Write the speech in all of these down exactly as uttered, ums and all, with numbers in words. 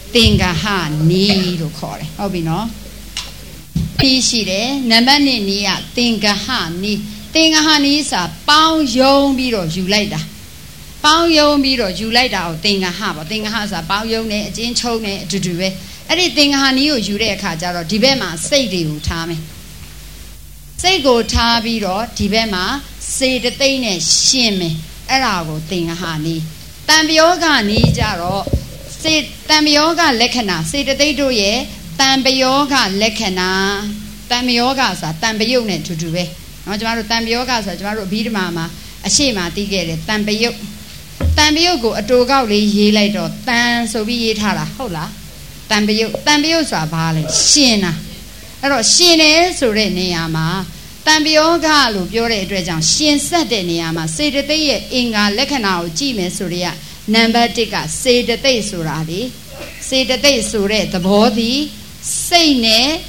Tinga ha ni to call it. Obino Pishide, Namani nia, Tinga ha ni. Tinga ha ni sa, Pao Yong Biro, you later. Pao Yong Biro, you later, Tinga ha, but Tinga has a Pao Yong, Jin Chone to do it. Anything ha ni you re kajaro, Dibema, say the utami. Say go tabiro, Dibema, say the thing is shimmy, Arago, Tinga ha ni. Tambioga ni jaro. Say Tamioga lekana, say the day do ye, Tambioga lekana, Tamioga sa, Tambione to do it. No tomorrow Tambioga sa, tomorrow beat mama, a shema to get it, Tambio. Tambiogo, a doga ye later, Tan so be it hala, hola. Tambio, Tambio sa vale, Shina. Ero Shine so reniama. Tambioga lu, your address, Shin said niama, say the day inga lekana, Jimmy Suria. Number tika say the day suradi, say the day sure the body, say ne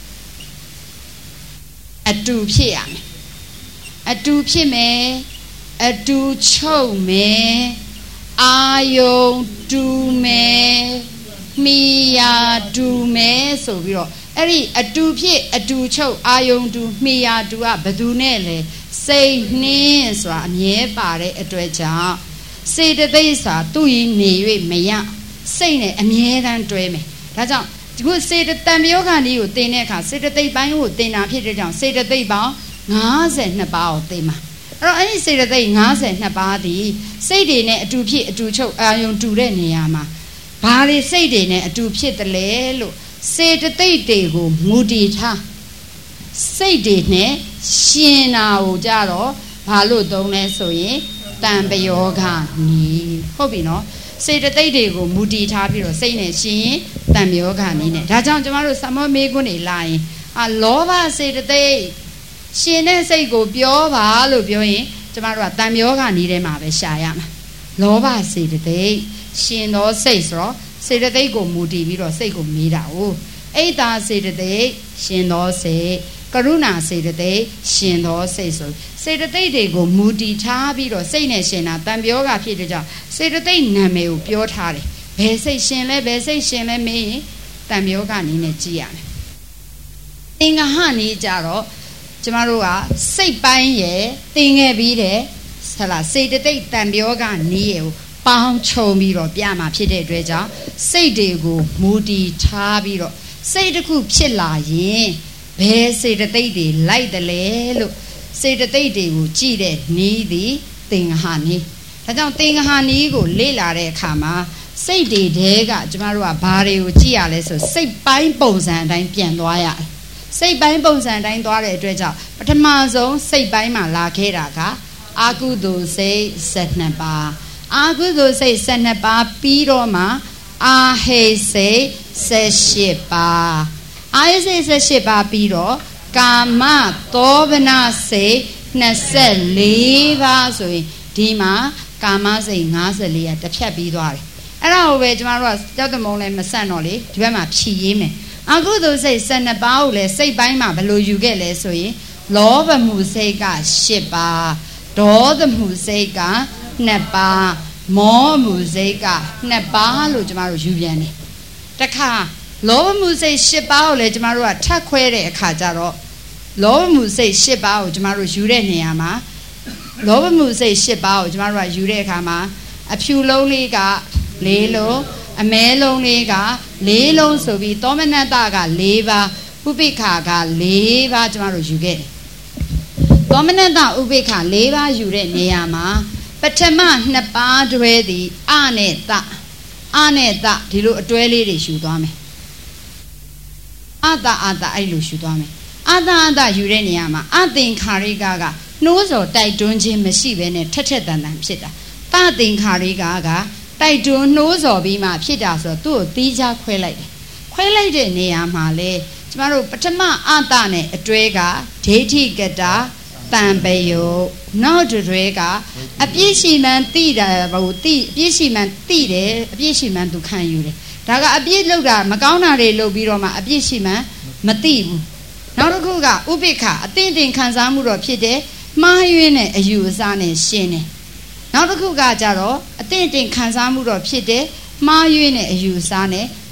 a do pian, a do pime, a do chow me, ayo do me, mia do me, so we are a do pie, a do chow, ayo do mia do a badunele, say ne so a near bare a dredger. Say the days are doing me, mea, say a mere and dreaming. That's all. Good say the Tambioga you, Dineka, say the day by wood, Dina Peter John, say the day bow, Nas and about them. Or I say the day Nas and about thee, say the net to pit to choke, I don't do Reniama. Pali say the net to pit the lelo, say the day they go, moody ta. Say the net, Shina Ojaro, Palo don't so ye. Tambayoga ni Hobino. Say the day they go moody tabiro, say ne she, Tamioga ni. Rajan tomorrow summer may go line. A lova say the day. She ne say go biova, lubioin, tomorrow Tamioga ni de mabe shayam. Lova say the day. She no say so, say the day go moody, miro say go mira. Oh, Ada say the day, she no say. Karuna say the day, she no say so. Say the day they go moody tabi or say nation at Tambioga Peter. Say the day Name pure tari. Be say shinle, be say shinle me, Tambioga in a gian. Thing a honey jaro, Jamarua, say by ye, thing a bide, Sala, say the day Tambioga neo, Pound cho me or Biama Peter Dreja, say they go moody tabi, say the coop chilla ye. Be say the day they light the lay. Say the day they will cheat it, needy, thing honey. I don't think honey go lila re kama. Say they dega, Jamarua Barry, Giales, so say bine bones and I'm pian loya. Say bine bones and I'm dore dredger. But a mazo, say by my la keraga. Agudo say setneba. Agudo say setneba, piroma. Ah, hey, say, say shipa. I say, say shipa, piro. Kama Tovana say Nasa Leva Sui Dima Kama say Nazali at the Chabidoir. And I'll wait my ross, Jadamon and Masanoli, Dwema Chime. Uncle those say send a bowl, say by my below you get less so Love a Musega Shiba, Do the Musega, Neba, More Musega, Neba Lujamaru Juliani. The car, Love Muse Shiba, Lejamaru, Taquere Kajaro. Love Muse Shiba, Jamaru Jureniama. Love Muse Shiba, Jamara Jurekama. A few lonely ga, Lelo, a male lonely ga, Lelo, so be Dominataga, Leva, Ubikaga, Leva, Jamaru Juge. Dominata Ubika, Leva, Jureniama. But Tama, Napa, Dwedi, Aneta, Aneta, Dilu, Dwelly, Shudame. Ada, Ada, I lose Shudame. Ada ada uraniama, Adin Karigaga, no so Daidunji Messive, touched than them sitter. Tadin Karigaga, Daidun knows or be my pitas or two, Dija Quailade. Quailade neamale, Tomorrow Patama Adane, a drega, Tati Gada, Tambayo, no to drega, a Bishiman Tida, Bishiman Tide, a Bishiman to can you. Daga a Biloga, Magana Lobiroma, a Bishiman, Matibu. Now the Guga, Ubika, a thinking Kanzamuro Pide, Mayune, a Usane Shene. Now the Guga Jaro, a thinking Kanzamuro Pide, Mayune, a Usane,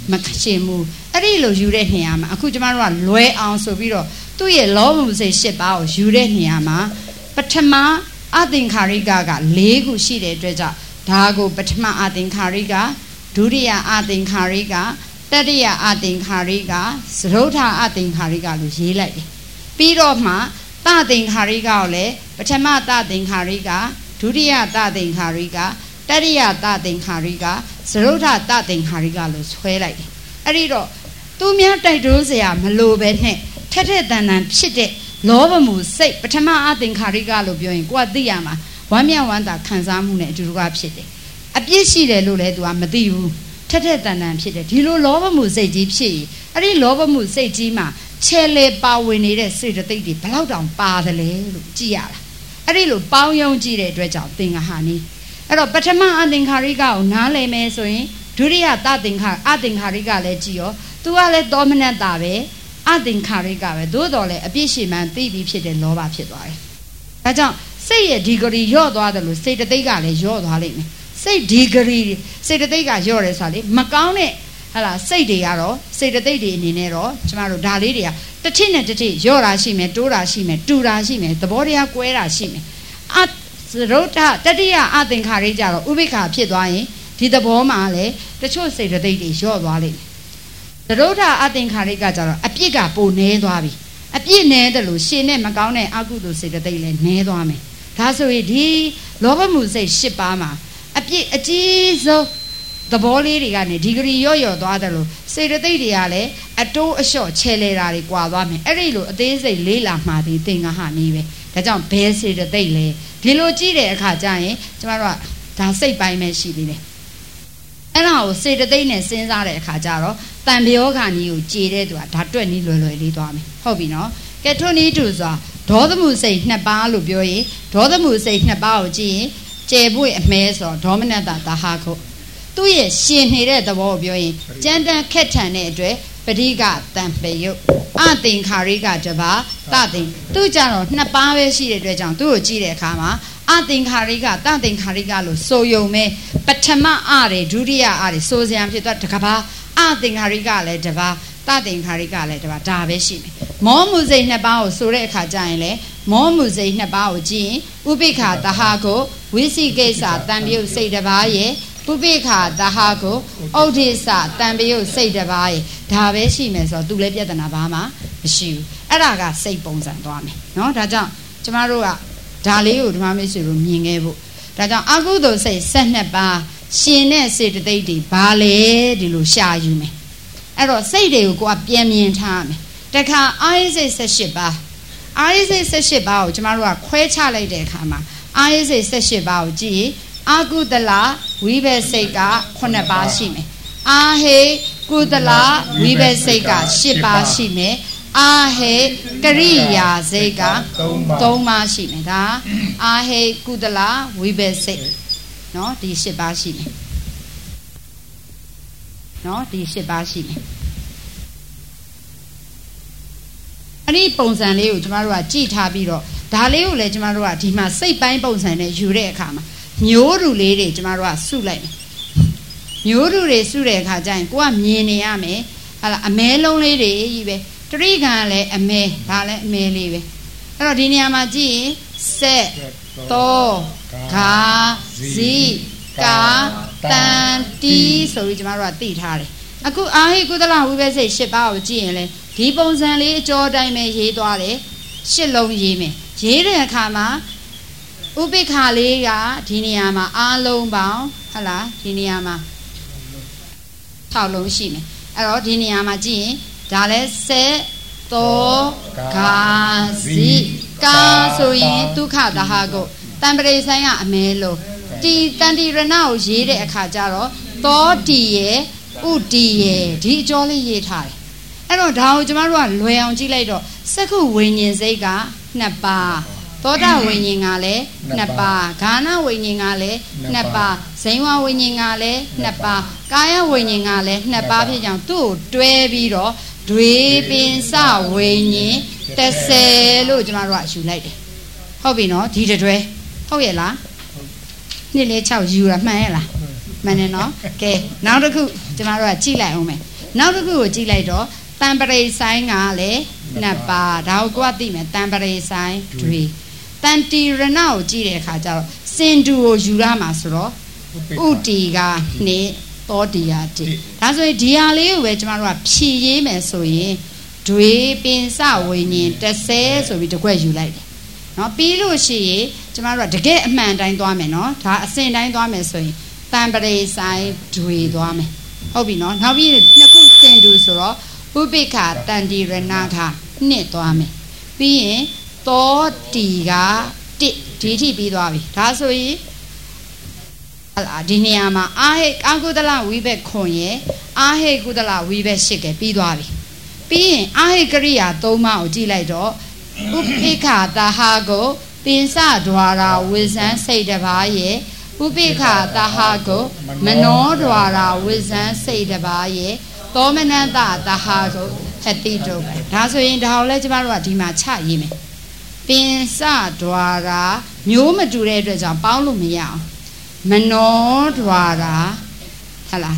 မရှင်မှုအဲ့ဒီလိုယူတဲ့နေရာမှာအခုကျမတို့ကလွယ်အောင်ဆိုပြီးတော့သူ့ရဲ့လောဘမှုစိတ်၈ပါးကိုယူတဲ့နေရာမှာပထမအသင်္ခါရိကက၄ခုရှိတဲ့အတွက်ကြောင့်ဒါကိုပထမအသင်္ခါရိကဒုတိယအသင်္ခါရိကတတိယအသင်္ခါရိကသရုဋ္ဌအသင်္ခါရိကလို့ရေးလိုက်တယ်ပြီးတော့မှသသင်္ခါရိကကိုလည်းပထမသသင်္ခါရိကဒုတိယသသင်္ခါရိကတတိယသသင်္ခါရိကသရုဋ္ဌသသင်္ခါရိကလို့ဆွဲလိုက်တယ်အဲ့ဒီတော့သူများတိုက်တွန်းစရာမလိုပဲနဲ့ထက်ထက်တန်တန်ဖြစ်တဲ့လောဘမှုစိတ်ပထမအသင်္ခါရိကလို့ပြောရင်ကိုကသိရမှာဝမ်းမြောက်ဝမ်းသာခံစားမှုနဲ့အတူတူကဖြစ်တယ်အပြစ်ရှိတယ်လို့လည်းသူကမသိဘူးထက်ထက်တန်တန်ဖြစ်တယ်ဒီလိုလောဘမှုစိတ်ကြီးဖြစ်ရင်အဲ့ဒီလောဘမှုစိတ်ကြီးမှာချဲလေပါဝင်နေတဲ့စိတ်တသိက်တွေဘလောက်တောင်ပါတယ်လဲလို့ကြည့်ရတာအဲ့ဒီလိုပေါင်းယုံကြည့်တဲ့အတွက်ကြောင့်သင်္ဃဟာနေအဲ့တော့ပထမအသင်္ခါရိကကိုနားလည်မယ်ဆိုရင်ဒုတိယသသင်္ခါအသင်္ခါရိကလည်းကြည့်ရောသူကလည်းသောမနတ္တာပဲအသင်္ခါရိကပဲသို့တော်လည်းအပြစ်ရှိမှန်သိပြီးဖြစ်တဲ့လောဘဖြစ်သွားတယ်ဒါကြောင့်စိတ်ရဲ့ဒီဂရီရော့သွားတယ်လို့စိတ်တသိက်ကလည်းရော့သွားလိမ့်မယ်စိတ်ဒီဂရီစိတ်တသိက်ကရော့တယ်ဆိုတာလေမကောင်းတဲ့ဟာလားစိတ်တွေကတော့စိတ်တသိက်တွေအနေနဲ့တော့ကျမတို့ဒါလေးတွေကတစ်ထစ်နဲ့တစ်ထစ်ရော့တာရှိမယ်တိုးတာရှိမယ်တူတာရှိမယ်သဘောတရားကွဲတာရှိမယ်အသရုဋ္ဌတတိယအသင်္ခါရိကြတော့ဥပိ္ပခာဖြစ်သွားရင်ဒီသဘောမှာလည်းတချို့စိတ်တသိက်တွေရော့သွားလိမ့်မယ်သရုဋ္ဌအသင်္ခါရိကကြတော့အပြစ်ကပိုနေသွားပြီအပြစ်နဲတယ်လို့ရှင်နဲ့မကောင်းတဲ့အကုသိုလ်စိတ်တသိက်လည်းနဲသွားမယ်ဒါဆိုရင်ဒီလောဘမှုစိတ်၈ပါးမှာအပြစ်အကြီးဆုံးသဘောလေးတွေကနေဒီဂရီရော့ရော့သွားတယ်လို့စေတသိက်တွေကလည်းအတိုးအလျှော့ချဲလဲတာတွေကွာသွားမယ်အဲ့ဒီလိုအသေးစိတ်လေးလာမှဒီသင်္ဃဟာနေပဲဒါကြောင့်ဘယ်စေတသိက်လဲဒီလိုကြည့်တဲ့အခါကျရင်ကျမတို့ကဒါစိတ်ပိုင်းပဲရှိသေးတယ်အဲ့ဒါကိုစေတသိက်နဲ့စဉ်းစားတဲ့အခါကျတော့တန်ပြောခါနီးကိုကြည်တဲ့သူကဒါတွက်နီးလွယ်လွယ်လေးသွားမယ်ဟုတ်ပြီနော်ကဲထွန်းနီးတူဆိုတာဒေါသမှုစိတ်နှစ်ပါးလို့ပြောရင်ဒေါသမှုစိတ်နှစ်ပါးကိုကြည့်ရင်ကျေပွေအမဲဆိုဒေါမနတသဟာခုသူ့ရဲ့ရှင်နေတဲ့သဘောကိုပြောရင်ကြမ်းတမ်းခက်ထန်တဲ့အတွက်ပဋိကတံပယုတ်အသင်္ခါရိကတပါတသင်သူကြတော့နှစ်ပါးပဲရှိတဲ့အတွက်ကြောင့်သူ့ကိုကြည့်တဲ့အခါမှာအသင်္ခါရိကတသင်္ခါရိကလို့ဆိုယုံမဲ့ပထမအတွေဒုတိယအတွေဆိုစရာဖြစ်သွားတကဘာအသင်္ခါရိကလည်းတပါတသင်္ခါရိကလည်းတပါဒါပဲရှိမယ်မောမှုစိတ်နှစ်ပါးကိုဆိုတဲ့အခါကျရင်လေမောမှုစိတ်နှစ်ပါးကိုကြည့်ရင်ဥပိ္ပခာတဟာကိုဝိသိကိစ္စတံပြုတ်စိတ်တစ်ပါးရဲ့ပုပိ္ပခာတဟာကိုဩဒိစ္စတံပြုတ်စိတ်တစ်ပါးရဲ့ဒါပဲရှိမယ်ဆိုတော့သူလည်းပြဿနာဘာမှမရှိဘူးအဲ့ဒါကစိတ်ပုံစံသွားမယ်နော်ဒါကြောင့်ကျမတို့ကဒါလေးကိုဓမ္မမိတ်ဆွေတို့မြင်ခဲ့ဖို့ဒါကြောင့်အကုသိုလ်စိတ်၁၂ပါးရှင်တဲ့စေတသိက်တွေဘာလဲဒီလိုရှာယူမယ်အဲ့တော့စိတ်တွေကိုကိုကပြန်မြင်ထားမယ်တခါအာရိစိတ်၁၈ပါးအာရိစိတ်၁၈ပါးကိုကျမတို့ကခွဲခြားလိုက်တဲ့အခါမှာအာရိစိတ်၁၈ပါးကိုကြည့်အာကုသလဝိဘက်စိတ်ကခုနှစ်ပါးရှိမယ်အာဟေကုသလဝိဘက်စိတ်က၈ပါးရှိမယ်အာဟေကရိယာစိတ်က၃ပါးရှိမယ်ဒါအာဟေကုသလဝိဘက်စိတ်နော်ဒီ၈ပါးရှိမယ်နော်ဒီ၈ပါးရှိမယ်အဲ့ဒီပုံစံလေးကိုကျမတို့ကကြည့်ထားပြီးတော့ဒါလေးကိုလည်းကျမတို့ကဒီမှာစိတ်ပိုင်းပုံစံနဲ့ယူတဲ့အခါမှာမျိုးတူလေးတွေကျမတို့ကစုလိုက်မယ်မျိုးတူတွေစုတဲ့အခါကျရင်ကိုကမြင်နေရမယ်ဟာလားအမဲလုံးလေးတွေကြီးပဲတရိကံလည်းအမဲဒါလည်းအမဲလေးပဲအဲ့တော့ဒီနေရာမှာကြည့်ရင်ဆက်သောဂါဇီကာတန်တီဆိုပြီးကျမတို့ကသိထားတယ်အခုအာဟိကုသလဝိဘက်စိတ်၈ပါးကိုကြည့်ရင်လေဒီပုံစံလေးအကျော်တိုင်းပဲရေးသွားတယ်ရှစ်လုံးရေးမယ်ရေးတဲ့အခါမှာဥပိ္ပခာလေးကဒီနေရာမှာအားလုံးပေါင်းဟတ်လားဒီနေရာမှာ၆လုံးရှိမယ်အဲ့တော့ဒီနေရာမှာကြည့်ရင်ဒါလဲဆက်သောဂါဇီကာဆိုရင်ဒုက္ခတဟာကိုတံပရိဆိုင်ကအမဲလုံးတီတန်တီရဏကိုရေးတဲ့အခါကျတော့သောတီရဲ့ဥတီရဲ့ဒီအကျော်လေးရေးထားတယ်အဲ့တော့ဒါကိုကျမတို့ကလွယ်အောင်ကြည့်လိုက်တော့စက္ခုဝိညာဉ်စိတ်ကနှစ်ပါးသောတာဝိညာဉ်ကလည်းနှစ်ပါးဂါနဝိညာဉ်ကလည်းနှစ်ပါးဇိဝဝိညာဉ်ကလည်းနှစ်ပါးကာယဝိညာဉ်ကလည်းနှစ်ပါးဖြစ်ကြောင်းသူ့ကိုတွဲပြီးတော့ဒွေပင်စဝိညာဉ်တစ်ဆယ်လို့ကျမတို့ကယူလိုက်တယ်ဟုတ်ပြီနော်ဒီတွဲဟုတ်ရဲ့လားနှစ်လေး၆ယူတာမှန်ရဲ့လားမှန်တယ်နော်ကဲနောက်တစ်ခုကျမတို့ကကြည့်လိုက်အောင်မယ်နောက်တစ်ခုကိုကြည့်လိုက်တော့တံပရိဆိုင်ကလည်းနှစ်ပါးဒါကိုကိုကသိမယ်တံပရိဆိုင်တွေတန်တီရဏကိုကြည့်တဲ့အခါကျတော့စင်တူကိုယူရမှာဆိုတော့ဥတီကနှစ်သောတီယာတိဒါဆိုရင်ဒီဟာလေးကိုပဲကျမတို့ကဖြည့်ရေးမယ်ဆိုရင်ဒွေပင်စဝိညာဉ်တစ်ဆယ်ဆိုပြီးတကွက်ယူလိုက်တယ်နော်ပြီးလို့ရှိရင်ကျမတို့ကတကယ်အမှန်တိုင်းသွားမယ်နော်ဒါအစဉ်တိုင်းသွားမယ်ဆိုရင်တံပရိဆိုင်ဒွေသွားမယ်ဟုတ်ပြီနော်နောက်ပြီးနှစ်ခုစင်တူဆိုတော့ဥပိ္ပခတန်တီရဏခနှစ်သွားမယ်ပြီးရင်သောတီကတစ်ဒီထိပြီးသွားပြီဒါဆိုရင်ဒီနေရာမှာအာဟိအာကုသလဝိဘက်ခွန်ရဲ့အာဟိကုသလဝိဘက်ရှစ်ကပြီးသွားပြီပြီးရင်အာဟိကရိယာသုံးပါးကိုကြည့်လိုက်တော့ဥပိ္ပခတဟာကိုပင်စဒွါရာဝိဇံစိတ်တစ်ပါးရဲ့ဥပိ္ပခတဟာကိုမနောဒွါရာဝိဇံစိတ်တစ်ပါးရဲ့သောမနတတဟာကိုဟတိတုပဲဒါဆိုရင်ဒါကိုလည်းကျမတို့ကဒီမှာချရေးမယ်ပင်စဒွါရာမျိုးမတူတဲ့အတွက်ကြောင့်ပေါင်းလို့မရအောင်မနောဒွါရာဟလား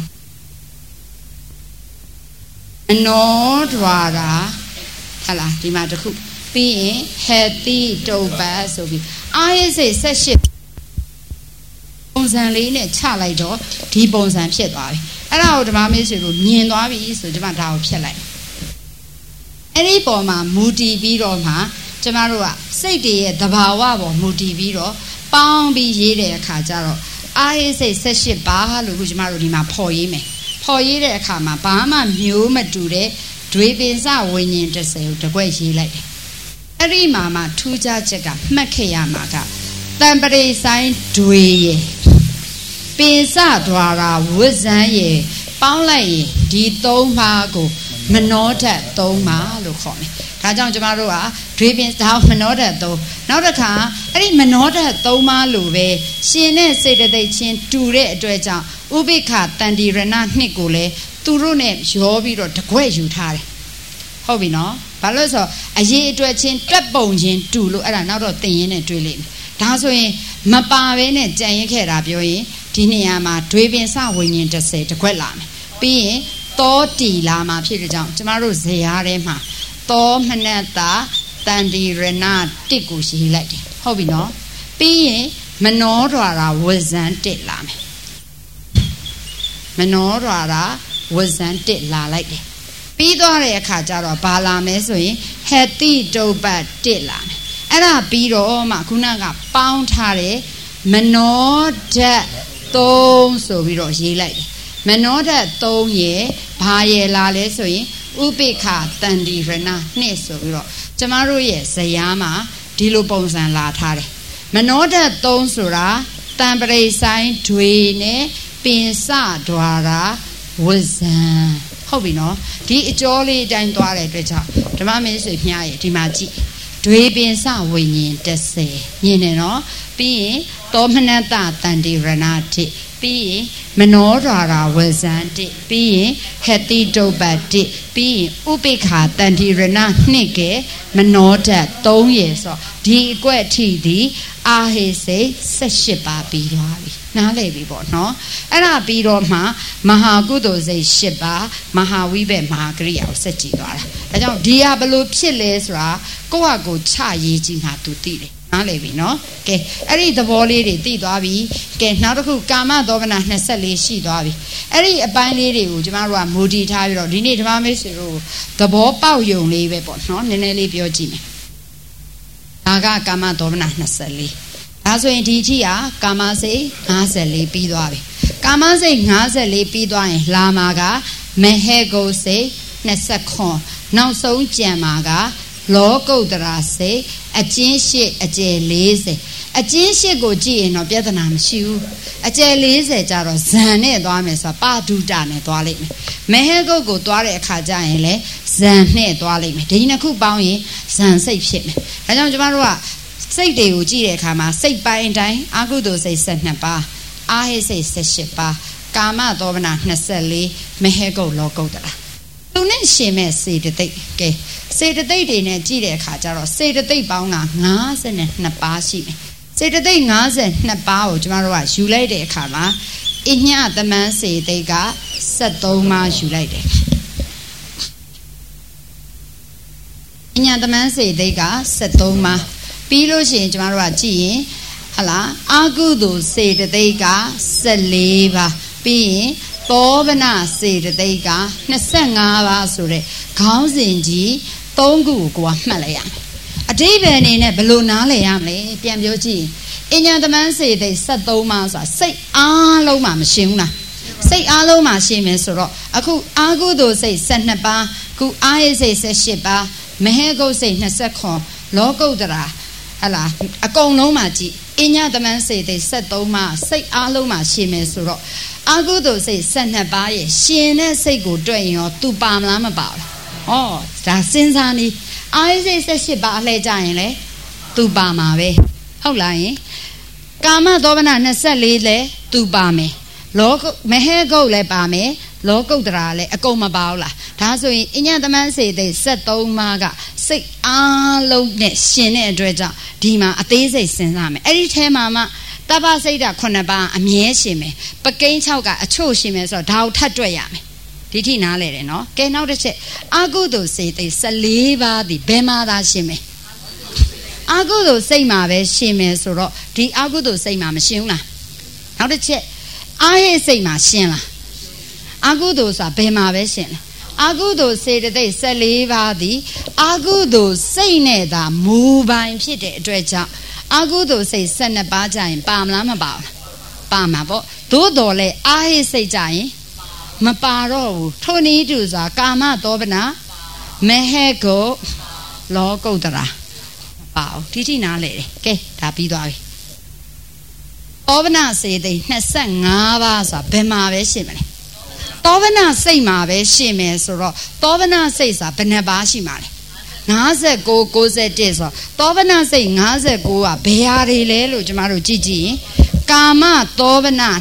မနောဒွါရာဟလားဒီမှာတစ်ခုပြီးရင်ဟတိတုပတ်ဆိုပြီးအာဟိစိတ်ဆက်ရှစ်ပုံစံလေးနဲ့ချလိုက်တော့ဒီပုံစံဖြစ်သွားပြီအဲ့ဒါကိုဓမ္မမေးဆွေတို့မြင်သွားပြီဆိုကျမဒါကိုဖြတ်လိုက်အဲ့ဒီပေါ်မှာမူတည်ပြီးတော့မှကျမတို့ကစိတ်တွေရဲ့သဘာဝပေါ်မူတည်ပြီးတော့ပေါင်းပြီးရေးတဲ့အခါကျတော့အာဟိစိတ်ဆက်ရှစ်ပါလို့ခုကျမတို့ဒီမှာဖော်ရေးမယ်ဖော်ရေးတဲ့အခါမှာဘာမှမျိုးမတူတဲ့ဒွေပင်စဝိညာဉ်တစ်ဆယ်ကိုတကွက်ရေးလိုက်တယ်အဲ့ဒီမှာမှထူးခြားချက်ကမှတ်ခဲ့ရမှာကတံပရိဆိုင်ဒွေရဲ့ပင်စဒွါရာဝိဇံရဲ့ပေါင်းလိုက်ရင်ဒီသုံးပါးကိုမနောဓာတ်သုံးပါးလို့ခေါ်တယ်ဒါကြောင့်ကျမတို့ကဒွေပင်ဒါမနောဓာတ်သုံးနောက်တစ်ခါအဲ့ဒီမနောဓာတ်သုံးပါးလို့ပဲရှင်နဲ့စေတသိက်ချင်းတူတဲ့အတွက်ကြောင့်ဥပိ္ပခတန်တိရဏနှစ်ကိုလည်းသူတို့နဲ့ရောပြီးတော့တကွက်ယူထားတယ်ဟုတ်ပြီနော်ဘာလို့ဆိုအရေးအတွက်ချင်းတွက်ပုံချင်းတူလို့အဲ့ဒါနောက်တော့သင်ရင်းနဲ့တွေ့လိမ့်မယ်ဒါဆိုရင်မပါဘဲနဲ့ကြံရင်ခဲ့တာပြောရင်ဒီနေရာမှာဒွေပင်စဝိညာဉ်တစ်ဆယ်တကွက်လာမယ်ပြီးရင်သောတီလာမှာဖြစ်တဲ့ကြောင့်ကျမတို့ဇေယျထဲမှာသောမနတတန်တိရဏတစ်ကိုရေးလိုက်တယ်ဟုတ်ပြီနော်ပြီးရင်မနောဒွါရာဝဇံတစ်လာမယ်မနောဒွါရာဝဇံတစ်လာလိုက်တယ်ပြီးသွားတဲ့အခါကျတော့ဘာလာမဲဆိုရင်ဟတိတုပတ်တစ်လာမယ်အဲ့ဒါပြီးတော့မှခုနကပေါင်းထားတဲ့မနောဓာတ်သုံးဆိုပြီးတော့ရေးလိုက်တယ်မနောဓာတ်သုံးရဲ့ဘာရဲ့လာလဲဆိုရင်ဥပိ္ပခတန်တိရဏနှစ်ဆိုပြီးတော့ကျမတို့ရဲ့ဇယားမှာဒီလိုပုံစံလာထားတယ်မနောဓာတ်သုံးဆိုတာတံပရိဆိုင်ဒွေနဲ့ပင်စဒွါရာဝိဇံဟုတ်ပြီနော်ဒီအကျော်လေးအတိုင်းသွားတဲ့အတွက်ကြောင့်ဓမ္မမင်းဆွေဖျားရဲ့ဒီမှာကြည့်ဒွေပင်စဝိညာဉ်တစ်ဆယ်ညင်တယ်နော်ပြီးရင်သောမနတတန်တိရဏတိပြီးရင်မနောဒွါရာဝဇံတိပြီးရင်ဟတိတုပတ်တိပြီးရင်ဥပိ္ပခတန်တိရဏနှစ်ကဲမနောဓာတ်သုံးရယ်ဆိုဒီအကွက်အထိဒီအာဟိစိတ်ဆက်ရှစ်ပါပြီးသွားပြီနားလည်ပြီပေါ့နော်အဲ့ဒါပြီးတော့မှမဟာကုသိုလ်စိတ်ရှစ်ပါမဟာဝိဘက်မဟာကရိယာကိုဆက်ကြည့်သွားတာဒါကြောင့်ဒီဟာဘလို့ဖြစ်လဲဆိုတာကိုယ့်ဟာကိုယ်ချရေးကြည့်မှသူသိတယ်နားလည်ပြီနော်ကဲအဲ့ဒီသဘောလေးတွေသိသွားပြီကဲနောက်တစ်ခုကာမသောကနာနှစ်ဆယ်လေးရှိသွားပြီအဲ့ဒီအပိုင်းလေးတွေကိုကျမတို့ကမူတည်ထားပြီးတော့ဒီနေ့ဓမ္မမိတ်ဆွေတို့သဘောပေါက်ယုံလေးပဲပေါ့နော်နည်းနည်းလေးပြောကြည့်မယ်ဒါကကာမသောကနာနှစ်ဆယ်လေးဒါဆိုရင်ဒီအထိကကာမစိတ်၅ဆယ်လေးပြီးသွားပြီကာမစိတ်၅ဆယ်လေးပြီးသွားရင်လာမှာကမဟေကုစိတ်နှစ်ဆယ်ခွန်နောက်ဆုံးကြံမှာကလောကုတ္တရာစိတ်အကျဉ်းရှစ်အကျယ်လေးဆယ်အကျဉ်းရှစ်ကိုကြည့်ရင်တော့ပြဿနာမရှိဘူးအကျယ်လေးဆယ်ကျတော့ဇန်နဲ့သွားမယ်ဆိုတာပါဒုတာနဲ့သွားလိမ့်မယ်မဟေကုတ်ကိုသွားတဲ့အခါကျရင်လေဇန်နဲ့သွားလိမ့်မယ်ဒီနှစ်ခုပေါင်းရင်ဇန်စိတ်ဖြစ်မယ်ဒါကြောင့်ကျမတို့ကစိတ်တွေကိုကြည့်တဲ့အခါမှာစိတ်ပိုင်းတိုင်းအာကုသိုလ်စိတ်၁၂ပါးအာဟိစိတ်၁၈ပါးကာမသောမနာ၂၄မဟေကုတ်လောကုတ္တရာသူနဲ့ရှင်မဲ့စေတသိက်ကဲစေတသိက်တွေနဲ့ကြည့်တဲ့အခါကျတော့စေတသိက်ပေါင်းက၅၂ပါးရှိတယ်စေတသိက်၅၂ပါးကိုကျမတို့ကယူလိုက်တဲ့အခါမှာအညသမန်းစေတိတ်က၁၃ပါးယူလိုက်တယ်အညာတမန်စေတိတ်က73ပါပြီးလို့ရှိရင်ကျမတို့ကကြည့်ရင်ဟလာအာကုသိုလ်စေတသိက်က14ပါပြီးရင်သောဗနစေတသိက်က25ပါဆိုတဲ့ခေါင်းစဉ်ကြီး၃ခုကိုကိုကမှတ်လိုက်ရမယ်အတိပ္ပယ်အနေနဲ့ဘယ်လိုနားလည်ရမလဲပြန်ပြောကြည့်အညာတမန်စေတိတ်73ပါဆိုတာစိတ်အားလုံးမှမရှင်းဘူးလားစိတ်အားလုံးမှရှင်းမယ်ဆိုတော့အခုအာကုသိုလ်စိတ်12ပါခုအာဟိစိတ်18ပါမဟေကုတ်စိတ်29လောကုတ္တရာဟလာအကုန်လုံးမှကြည့်အညတမန်စေတိတ်73ပါစိတ်အားလုံးမှရှင်းမယ်ဆိုတော့အာကုသိုလ်စိတ်12ပါရဲ့ရှင်တဲ့စိတ်ကိုတွေ့ရင်ရောသူပါမလားမပါဘူးဩဒါစဉ်းစားနေအာဟိစိတ်18ပါအလှည့်ကြရင်လေသူပါမှာပဲဟုတ်လားယင်ကာမသောဗနာ24လဲသူပါမယ်လောကမဟေကုတ်လည်းပါမယ်လောကုတ္တရာလည်းအကုန်မပါဘူးလားဒါဆိုရင်အညတမန်စေတိတ်73ပါးကစိတ်အားလုံးနဲ့ရှင်တဲ့အတွက်ကြောင့်ဒီမှာအသေးစိတ်စဉ်းစားမယ်အဲ့ဒီထဲမှာမှတပ္ပစိတ်ဓာတ်9ပါးအမြဲရှင်မယ်ပကိန်း6ကအချို့ရှင်မယ်ဆိုတော့ဒါကိုထပ်တွက်ရမယ်ဒီထိနားလဲတယ်နော်ကဲနောက်တစ်ချက်အာကုသိုလ်စေတိတ်14ပါးဒီဘယ်မှာသာရှင်မယ်အာကုသိုလ်စိတ်မှာပဲရှင်မယ်ဆိုတော့ဒီအာကုသိုလ်စိတ်မှာမရှင်ဘူးလားနောက်တစ်ချက်အာဟိစိတ်မှာရှင်လားအာကုသိုလ်ဆိုတာဘယ်မှာပဲရှင်လဲအာကုသိုလ်စေတသိက်14ပါးသည်အာကုသိုလ်စိတ်နဲ့သာမူပိုင်ဖြစ်တဲ့အတွက်ကြောင့်အာကုသိုလ်စိတ်12ပါးကြရင်ပါမလားမပါဘူးပါမှာပေါ့သို့တော်လဲအာဟိစိတ်ကြရင်မပါတော့ဘူးထိုနည်းတူစွာကာမသောဗနာမဟေကုလောကုတ္တရာမပါဘူးဒီထိနားလေတယ်ကဲဒါပြီးသွားပြီသောဗနာစေတိတ်25ပါးဆိုတာဘယ်မှာပဲရှင်မလဲသောဗနာစိတ်မှာပဲရှင်မယ်ဆိုတော့သောဗနာစိတ်ဆိုတာဘယ်နှပါးရှိမှာလဲ59 91ဆိုသောဗနာစိတ်59ကဘယ်ဟာတွေလဲလို့ကျမတို့ကြည့်ကြည့်ရင်ကာမသောဗနာ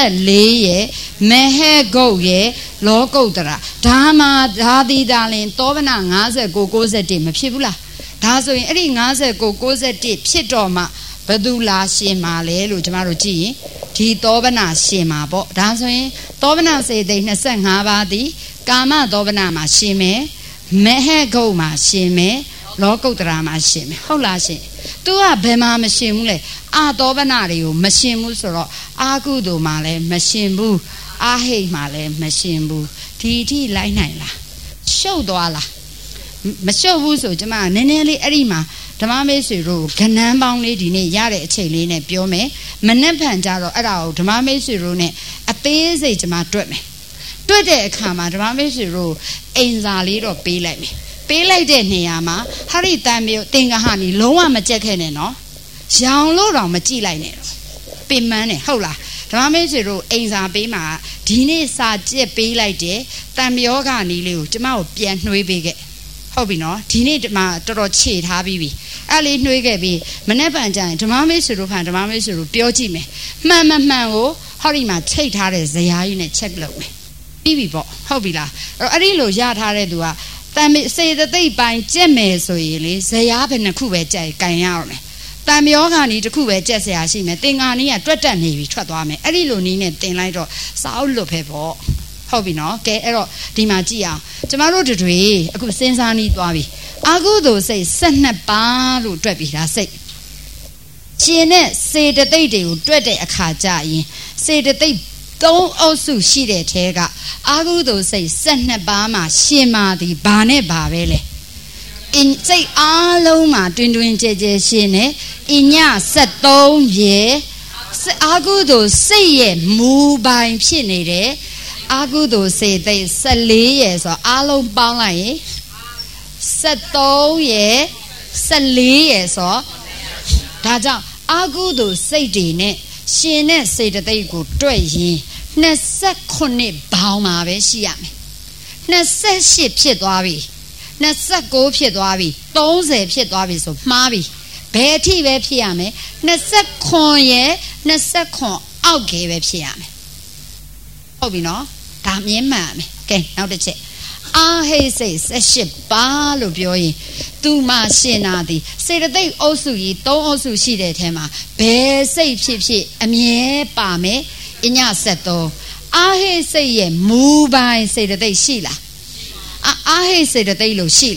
24ရဲ့မဟေကုတ်ရဲ့လောကုတ္တရာဒါမှဒါဒီတာလင်သောဗနာ59 91မဖြစ်ဘူးလားဒါဆိုရင်အဲ့ဒီ59 91ဖြစ်တော့မှဘယ်သူလာရှင်မှာလဲလို့ကျမတို့ကြည့်ရင်ဒီသောဗနာရှင်မှာပေါ့ဒါဆိုရင်သောဗနာစေတိတ်25ပါးသည်ကာမသောဗနာမှာရှင်မယ်မဟေကုတ်မှာရှင်မယ်လောကုတ္တရာမှာရှင်မယ်ဟုတ်လားရှင်သူကဘယ်မှာမရှင်ဘူးလဲအာသောဗနာတွေကိုမရှင်ဘူးဆိုတော့အာကုသိုလ်မှာလည်းမရှင်ဘူးအာဟိတ်မှာလည်းမရှင်ဘူးဒီအထိလိုက်နိုင်လားရှုပ်သွားလားမရှုပ်ဘူးဆိုကျမနည်းနည်းလေးအဲ့ဒီမှာဓမ္မမေဆွေတို့ကဏ္ဍပေါင်းလေးဒီနေ့ရတဲ့အချိန်လေးနဲ့ပြောမယ်မနှက်ဖန်ကြတော့အဲ့ဒါကိုဓမ္မမေဆွေတို့နဲ့အသေးစိတ်ကျမတွက်မယ်တွက်တဲ့အခါမှာဓမ္မမေဆွေတို့အိမ်စာလေးတော့ပေးလိုက်မယ်ပေးလိုက်တဲ့နေရာမှာဟာရိတန်မျိုးတင်္ဂဟနီလုံးဝမကြက်ခဲ့နဲ့နော်ရောင်လို့တော့မကြည့်လိုက်နဲ့တော့ပင်မန်းနဲ့ဟုတ်လားဓမ္မမေဆွေတို့အိမ်စာပေးမှာဒီနေ့စာကြက်ပေးလိုက်တဲ့တန်ပြောကနီလေးကိုကျမကိုပြန်နှွေးပေးခဲ့ဟုတ်ပြီနော်ဒီနေ့ဒီမှာတော်တော်ခြေထားပြီးပြီအဲ့လေးနှွေးခဲ့ပြီးမနေ့ပန်ကြရင်ဓမ္မမေဆွေတို့ဖန်ဓမ္မမေဆွေတို့ပြောကြည့်မယ်မှန်မမှန်ကိုဟောဒီမှာထိတ်ထားတဲ့ဇရာကြီးနဲ့ check လုပ်မယ်ပြီးပြီပေါ့ဟုတ်ပြီလားအဲ့ဒီလိုရထားတဲ့သူကတန်စေတသိက်ပိုင်းကြက်မယ်ဆိုရင်လေဇရာဘယ်နှခုပဲကြက်ကန်ရအောင်လေတန်မျောကနီတစ်ခုပဲကြက်ဆရာရှိမယ်တင်္ဂါနီးကတွက်တက်နေပြီထွက်သွားမယ်အဲ့ဒီလိုနီးနဲ့တင်လိုက်တော့စာအုပ်လွတ်ပဲပေါ့ဟုတ်ပြီနော်ကဲအဲ့တော့ဒီမှာကြည့်အောင်ကျမတို့တွေအခုစဉ်းစားနေသွားပြီအာကုသိုလ်စိတ်12ပါးလို့တွက်ပြီဒါစိတ်ရှင်နဲ့စေတသိက်တွေကိုတွက်တဲ့အခါကျရင်စေတသိက်သုံးအုပ်စုရှိတဲ့ထဲကအာကုသိုလ်စိတ်12ပါးမှာရှင်မာသည်ဘာနဲ့ဘာပဲလဲအင်းစိတ်အားလုံးမှာတွင်တွင်ကြဲကြဲရှင်နဲ့အည73ရဲ့အာကုသိုလ်စိတ်ရဲ့မူပိုင်ဖြစ်နေတဲ့အာကုသိုလ်စေတိတ်14ရဲ့ဆိုအားလုံးပေါင်းလိုက်ရင်73ရဲ့14ရဲ့ဆိုဒါကြောင့်အာကုသိုလ်စိတ်တွေနဲ့ရှင်တဲ့စေတသိက်ကိုတွက်ရင်29ဘောင်းမှာပဲရှိရမယ်28ဖြစ်သွားပြီ29ဖြစ်သွားပြီ30ဖြစ်သွားပြီဆိုမှားပြီဘယ်အထိပဲဖြစ်ရမယ်29ရဲ့29အောက်ကပဲဖြစ်ရမယ်ဟုတ်ပြီနော်ဒါမြင်မှန်မယ်ကဲနောက်တစ်ချက်အာဟိစိတ်18ပါးလို့ပြောရင်သူမှရှင်နာသည်စေတသိက်အုပ်စုကြီး၃အုပ်စုရှိတဲ့ထဲမှာဘယ်စိတ်ဖြစ်ဖြစ်အမြဲပါမယ်အည73အာဟိစိတ်ရဲ့မူပိုင်စေတသိက်ရှိလားအာအာဟိစေတသိက်လို့ရှိလား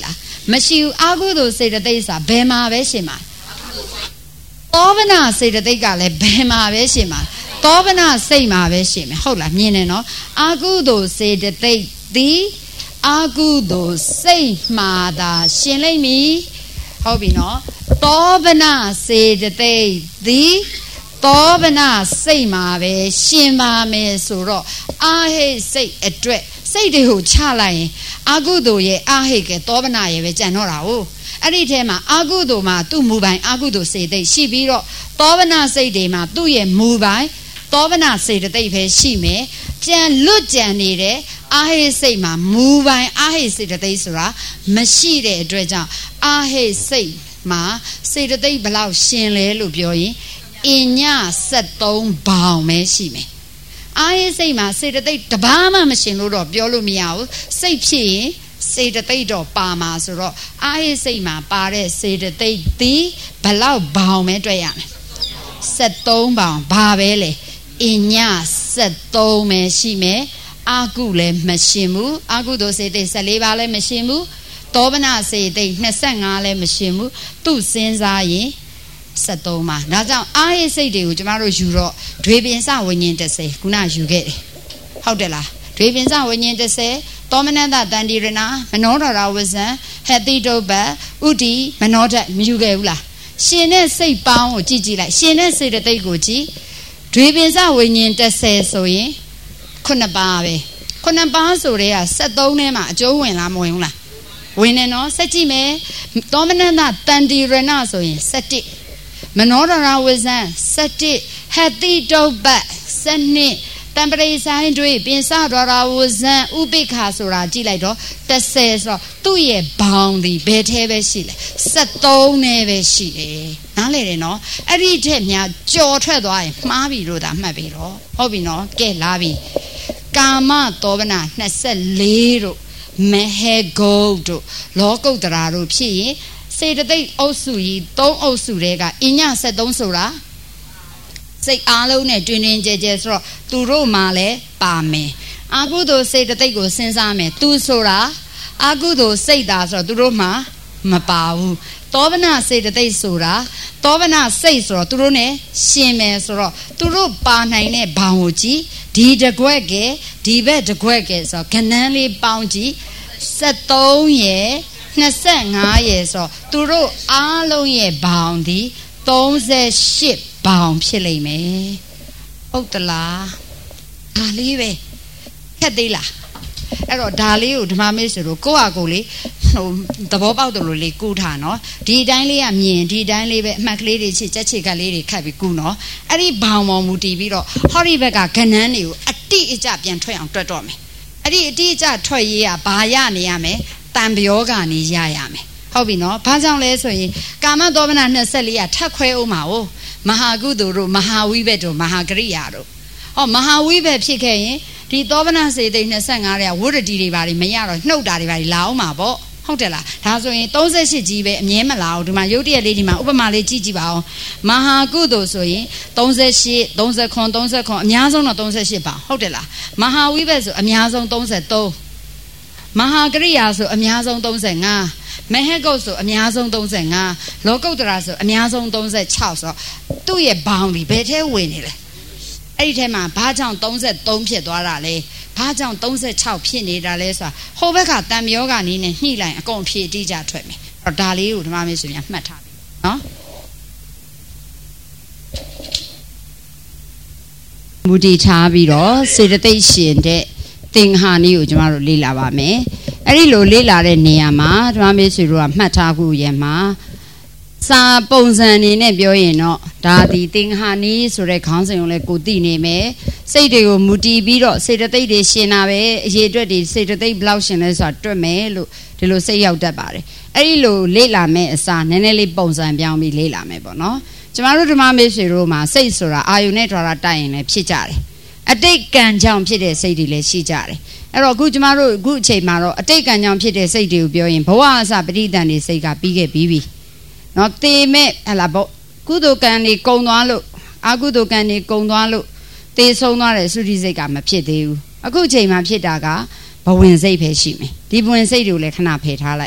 မရှိဘူးအာကုသိုလ်စေတသိက်စာဘယ်မှာပဲရှင်မှာသောဗနာစေတသိက်ကလည်းဘယ်မှာပဲရှင်မှာသောဗနာစိတ်မှာပဲရှင်မယ်ဟုတ်လားမြင်တယ်နော်အာကုသိုလ်စေတသိက်သည်အာကုသိုလ်စိတ်မှာသာရှင်လိမ့်မည်ဟုတ်ပြီနော်သောဗနာစေတသိက်သည်သောဗနာစိတ်မှာပဲရှင်ပါမယ်ဆိုတော့အာဟိစိတ်အတွက်စိတ်တွေကိုချလိုက်ရင်အာကုသိုလ်ရဲ့အာဟိကသောဗနာရဲ့ပဲကြံတော့တာဟုတ်အဲ့ဒီထဲမှာအာကုသိုလ်မှာသူ့မူပိုင်အာကုသိုလ်စေတသိက်ရှိပြီးတော့သောဗနာစိတ်တွေမှာသူ့ရဲ့မူပိုင်သောဗနာစေတသိက်ပဲရှိမယ်ပြန်လွတ်ကြံနေတဲ့အာဟိစိတ်မှာမူပိုင်အာဟိစေတသိက်ဆိုတာမရှိတဲ့အတွက်ကြောင့်အာဟိစိတ်မှာစေတသိက်ဘလောက်ရှင်လဲလို့ပြောရင်အင်ညစောသုံးဘောင်ပဲရှိမယ်အာဟိစိတ်မှာစေတသိက်တဘာမှမရှင်လို့တော့ပြောလို့မရဘူးစိတ်ဖြစ်ရင်စေတသိက်တော့ပါမှာဆိုတော့အာဟိစိတ်မှာပါတဲ့စေတသိက်ဒီဘလောက်ဘောင်ပဲတွေ့ရမယ်စောသုံးဘောင်ဘာပဲလဲအင်ညစောသုံးပဲရှိမယ်အာကုလည်းမရှင်ဘူးအာကုသိုလ်စေတသိက်ဆယ်လေးပါးလည်းမရှင်ဘူးသောဗနာစေတသိက်နှစ်ဆယ့်ငါးလည်းမရှင်ဘူးသူစဉ်းစားရင်စောသုံးပါဒါကြောင့်အာဟိစိတ်တွေကိုကျမတို့ယူတော့ဒွေပင်စဝိညာဉ်တစ်ဆယ်ခုနယူခဲ့တယ်ဟုတ်တယ်လားဒွေပင်စဝိညာဉ်တစ်ဆယ်သောမနတတန္တိရဏမနောဒရာဝဇံဟတိတုပ္ပဥတီမနောဒမယူခဲ့ဘူးလားရှင်တဲ့စိတ်ပေါင်းကိုကြည့်ကြည့်လိုက်ရှင်တဲ့စေတသိက်ကိုကြည့်ဒွေပင်စဝိညာဉ်တစ်ဆယ်ဆိုရင်ခုနှစ်ပါးပဲခုနှစ်ပါးဆိုတဲ့ကစောသုံးထဲမှာအကျိုးဝင်လားမဝင်ဘူးလားဝင်နေနော်စက်ကြည့်မယ်သောမနတတန္တိရဏဆိုရင်စက်တစ်မနောဒရာဝဇံစက်တစ်ဟတိတုပ္ပစနစ်တံပရိဆိုင်တွေပင်စဒရာဝဇံဥပိ္ပခာဆိုတာကြည့်လိုက်တော့တစ်ဆယ်ဆိုတော့သူ့ရဲ့ဘောင်ဒီဘယ်ထဲပဲရှိလဲစောသုံးနဲ့ပဲရှိတယ်နားလေတယ်နော်အဲ့ဒီထက်များကြော်ထွက်သွားရင်မှားပြီလို့သာမှတ်ပြီတော့ဟုတ်ပြီနော်ကဲလာပြီကာမသောဗနာနှစ်ဆယ့်လေးတို့မဟေဂုတ်တို့လောကုတ္တရာတို့ဖြစ်ရင်စေတသိက်အုပ်စုကြီးသုံးအုပ်စုတွေကအညစောသုံးဆိုတာစိတ်အားလုံးနဲ့တွင်တွင်ကြဲကြဲဆိုတော့သူတို့မှလည်းပါမယ်အာကုသိုလ်စေတသိက်ကိုစဉ်းစားမယ်သူဆိုတာအာကုသိုလ်စိတ်သာဆိုတော့သူတို့မှမပါဘူးသောဗနာစေတသိက်ဆိုတာသောဗနာစိတ်ဆိုတော့သူတို့ ਨੇ ရှင်မယ်ဆိုတော့သူတို့ပါနိုင်တဲ့ဘောင်ကိုကြည့်ဒီတကွက်ကဲဒီဘက်တကွက်ကဲဆိုတော့ခဏန်းလေးပေါင်းကြည့်စောသုံးရဲ့နှစ်ဆယ့်ငါးရဲ့ဆိုတော့သူတို့အားလုံးရဲ့ဘောင်ဒီသုံးဆယ့်ရှစ်ဘောင်ဖြစ်လိမ့်မယ်ဟုတ်တလားဒါလေးပဲခက်သေးလားအဲ့တော့ဒါလေးကိုဓမ္မမေဆိုတော့ကိုယ့်ဟာကိုယ်လေးဟိုသဘောပေါက်တယ်လို့လေးကူးထားနော်ဒီအတိုင်းလေးကမြင်ဒီအတိုင်းလေးပဲအမှတ်ကလေးတွေချစ်ချက်ချစ်ကလေးတွေခတ်ပြီးကူးနော်အဲ့ဒီဘောင်ဘောင်မူတည်ပြီးတော့ဟောဒီဘက်ကကဏ္ဍန်းတွေကိုအတိအကျပြန်ထွက်အောင်တွက်တော့မယ်အဲ့ဒီအတိအကျထွက်ရေးကဘာရနေရမလဲတံပြောကနေရရမယ်ဟုတ်ပြီနော်ဘာကြောင့်လဲဆိုရင်ကာမသောဗနာနှစ်ဆယ့်လေးကထပ်ခွဲအောင်ပါ哦မဟာကုသိုလ်တို့မဟာဝိဘက်တို့မဟာကရိယာတို့ဟောမဟာဝိဘက်ဖြစ်ခဲ့ရင်ဒီသောဗနာစေသိနှစ်ဆယ့်ငါးတဲ့ဝိရတိတွေပါမရတော့နှုတ်တာတွေပါလာအောင်ပါပေါ့ဟုတ်တယ်လားဒါဆိုရင်သုံးဆယ့်ရှစ်ကြီးပဲအမြဲမလာအောင်ဒီမှာရုပ်တရက်လေးဒီမှာဥပမာလေးကြည့်ကြည့်ပါအောင်မဟာကုသိုလ်ဆိုရင်သုံးဆယ့်ရှစ် သုံးဆယ့်ခုနှစ် သုံးဆယ့်ခုနှစ်အများဆုံးတော့သုံးဆယ့်ရှစ်ပါဟုတ်တယ်လားမဟာဝိဘက်ဆိုအများဆုံးသုံးဆယ့်သုံးမဟာကရိယာဆိုအများဆုံးသုံးဆယ့်ငါးမဟေဂုတ်ဆိုအများဆုံးသုံးဆယ့်ငါးလောကုတ္တရာဆိုအများဆုံးသုံးဆယ့်ခြောက်ဆိုတော့သူ့ရဲ့ဘောင်ဒီဘယ်ထဲဝင်နေလဲအဲ့ဒီထဲမှာဘာကြောင့်သုံးဆယ့်သုံးဖြစ်သွားတာလဲဘာကြောင့်သုံးဆယ့်ခြောက်ဖြစ်နေတာလဲဆိုတာဟိုဘက်ကတံပြောကနေနဲ့ညှိလိုက်အကုန်ဖြည့်တိကျထွက်မယ်အဲ့တော့ဒါလေးကိုဓမ္မမေဆိုရင်မှတ်ထားပြီနော်မူတည်ထားပြီးတော့စေတသိက်ရှင်တဲ့သင်္ဟာနည်းကိုကျမတို့လေ့လာပါမယ်အဲ့ဒီလိုလေ့လာတဲ့နေရာမှာဓမ္မမေဆိုတို့ကမှတ်ထားခုရဲ့မှာစာပုံစံအနေနဲ့ပြောရင်တော့ဒါဒီသင်္ဟာနည်းဆိုတဲ့ခေါင်းစဉ်ကိုလည်းကိုသိနေမယ်စိတ်တွေကိုမူတည်ပြီးတော့စေတသိက်တွေရှင်တာပဲအရေးအတွက်တွေစေတသိက်ဘလောက်ရှင်လဲဆိုတာတွက်မယ်လို့ဒီလိုစိတ်ရောက်တတ်ပါတယ်အဲ့ဒီလိုလေ့လာမယ်အစားနည်းနည်းလေးပုံစံပြောင်းပြီးလေ့လာမယ်ပေါ့နော်ကျမတို့ဓမ္မမေဆိုတို့မှာစိတ်ဆိုတာအာယုနဲ့ထွာတာတိုက်ရင်လည်းဖြစ်ကြတယ်အတိတ်ကံကြောင့်ဖြစ်တဲ့စိတ်တွေလည်းရှိကြတယ်အဲ့တော့အခုကျမတို့အခုအချိန်မှာတော့အတိတ်ကံကြောင့်ဖြစ်တဲ့စိတ်တွေကိုပြောရင်ဘဝအစပဋိသန္ဓေစိတ်ကပြီးခဲ့ပြီးပြီနော်တေမဲ့ဟလာပေါ့ကုသိုလ်ကံတွေကုံသွားလို့အကုသိုလ်ကံတွေကုံသွားလို့တေဆုံးသွားတဲ့သုတိစိတ်ကမဖြစ်သေးဘူးအခုအချိန်မှာဖြစ်တာကဘဝင်စိတ်ပဲရှိမယ်ဒီဘဝင်စိတ်တွေကိုလည်းခဏဖယ်ထားလိုက်ဒါ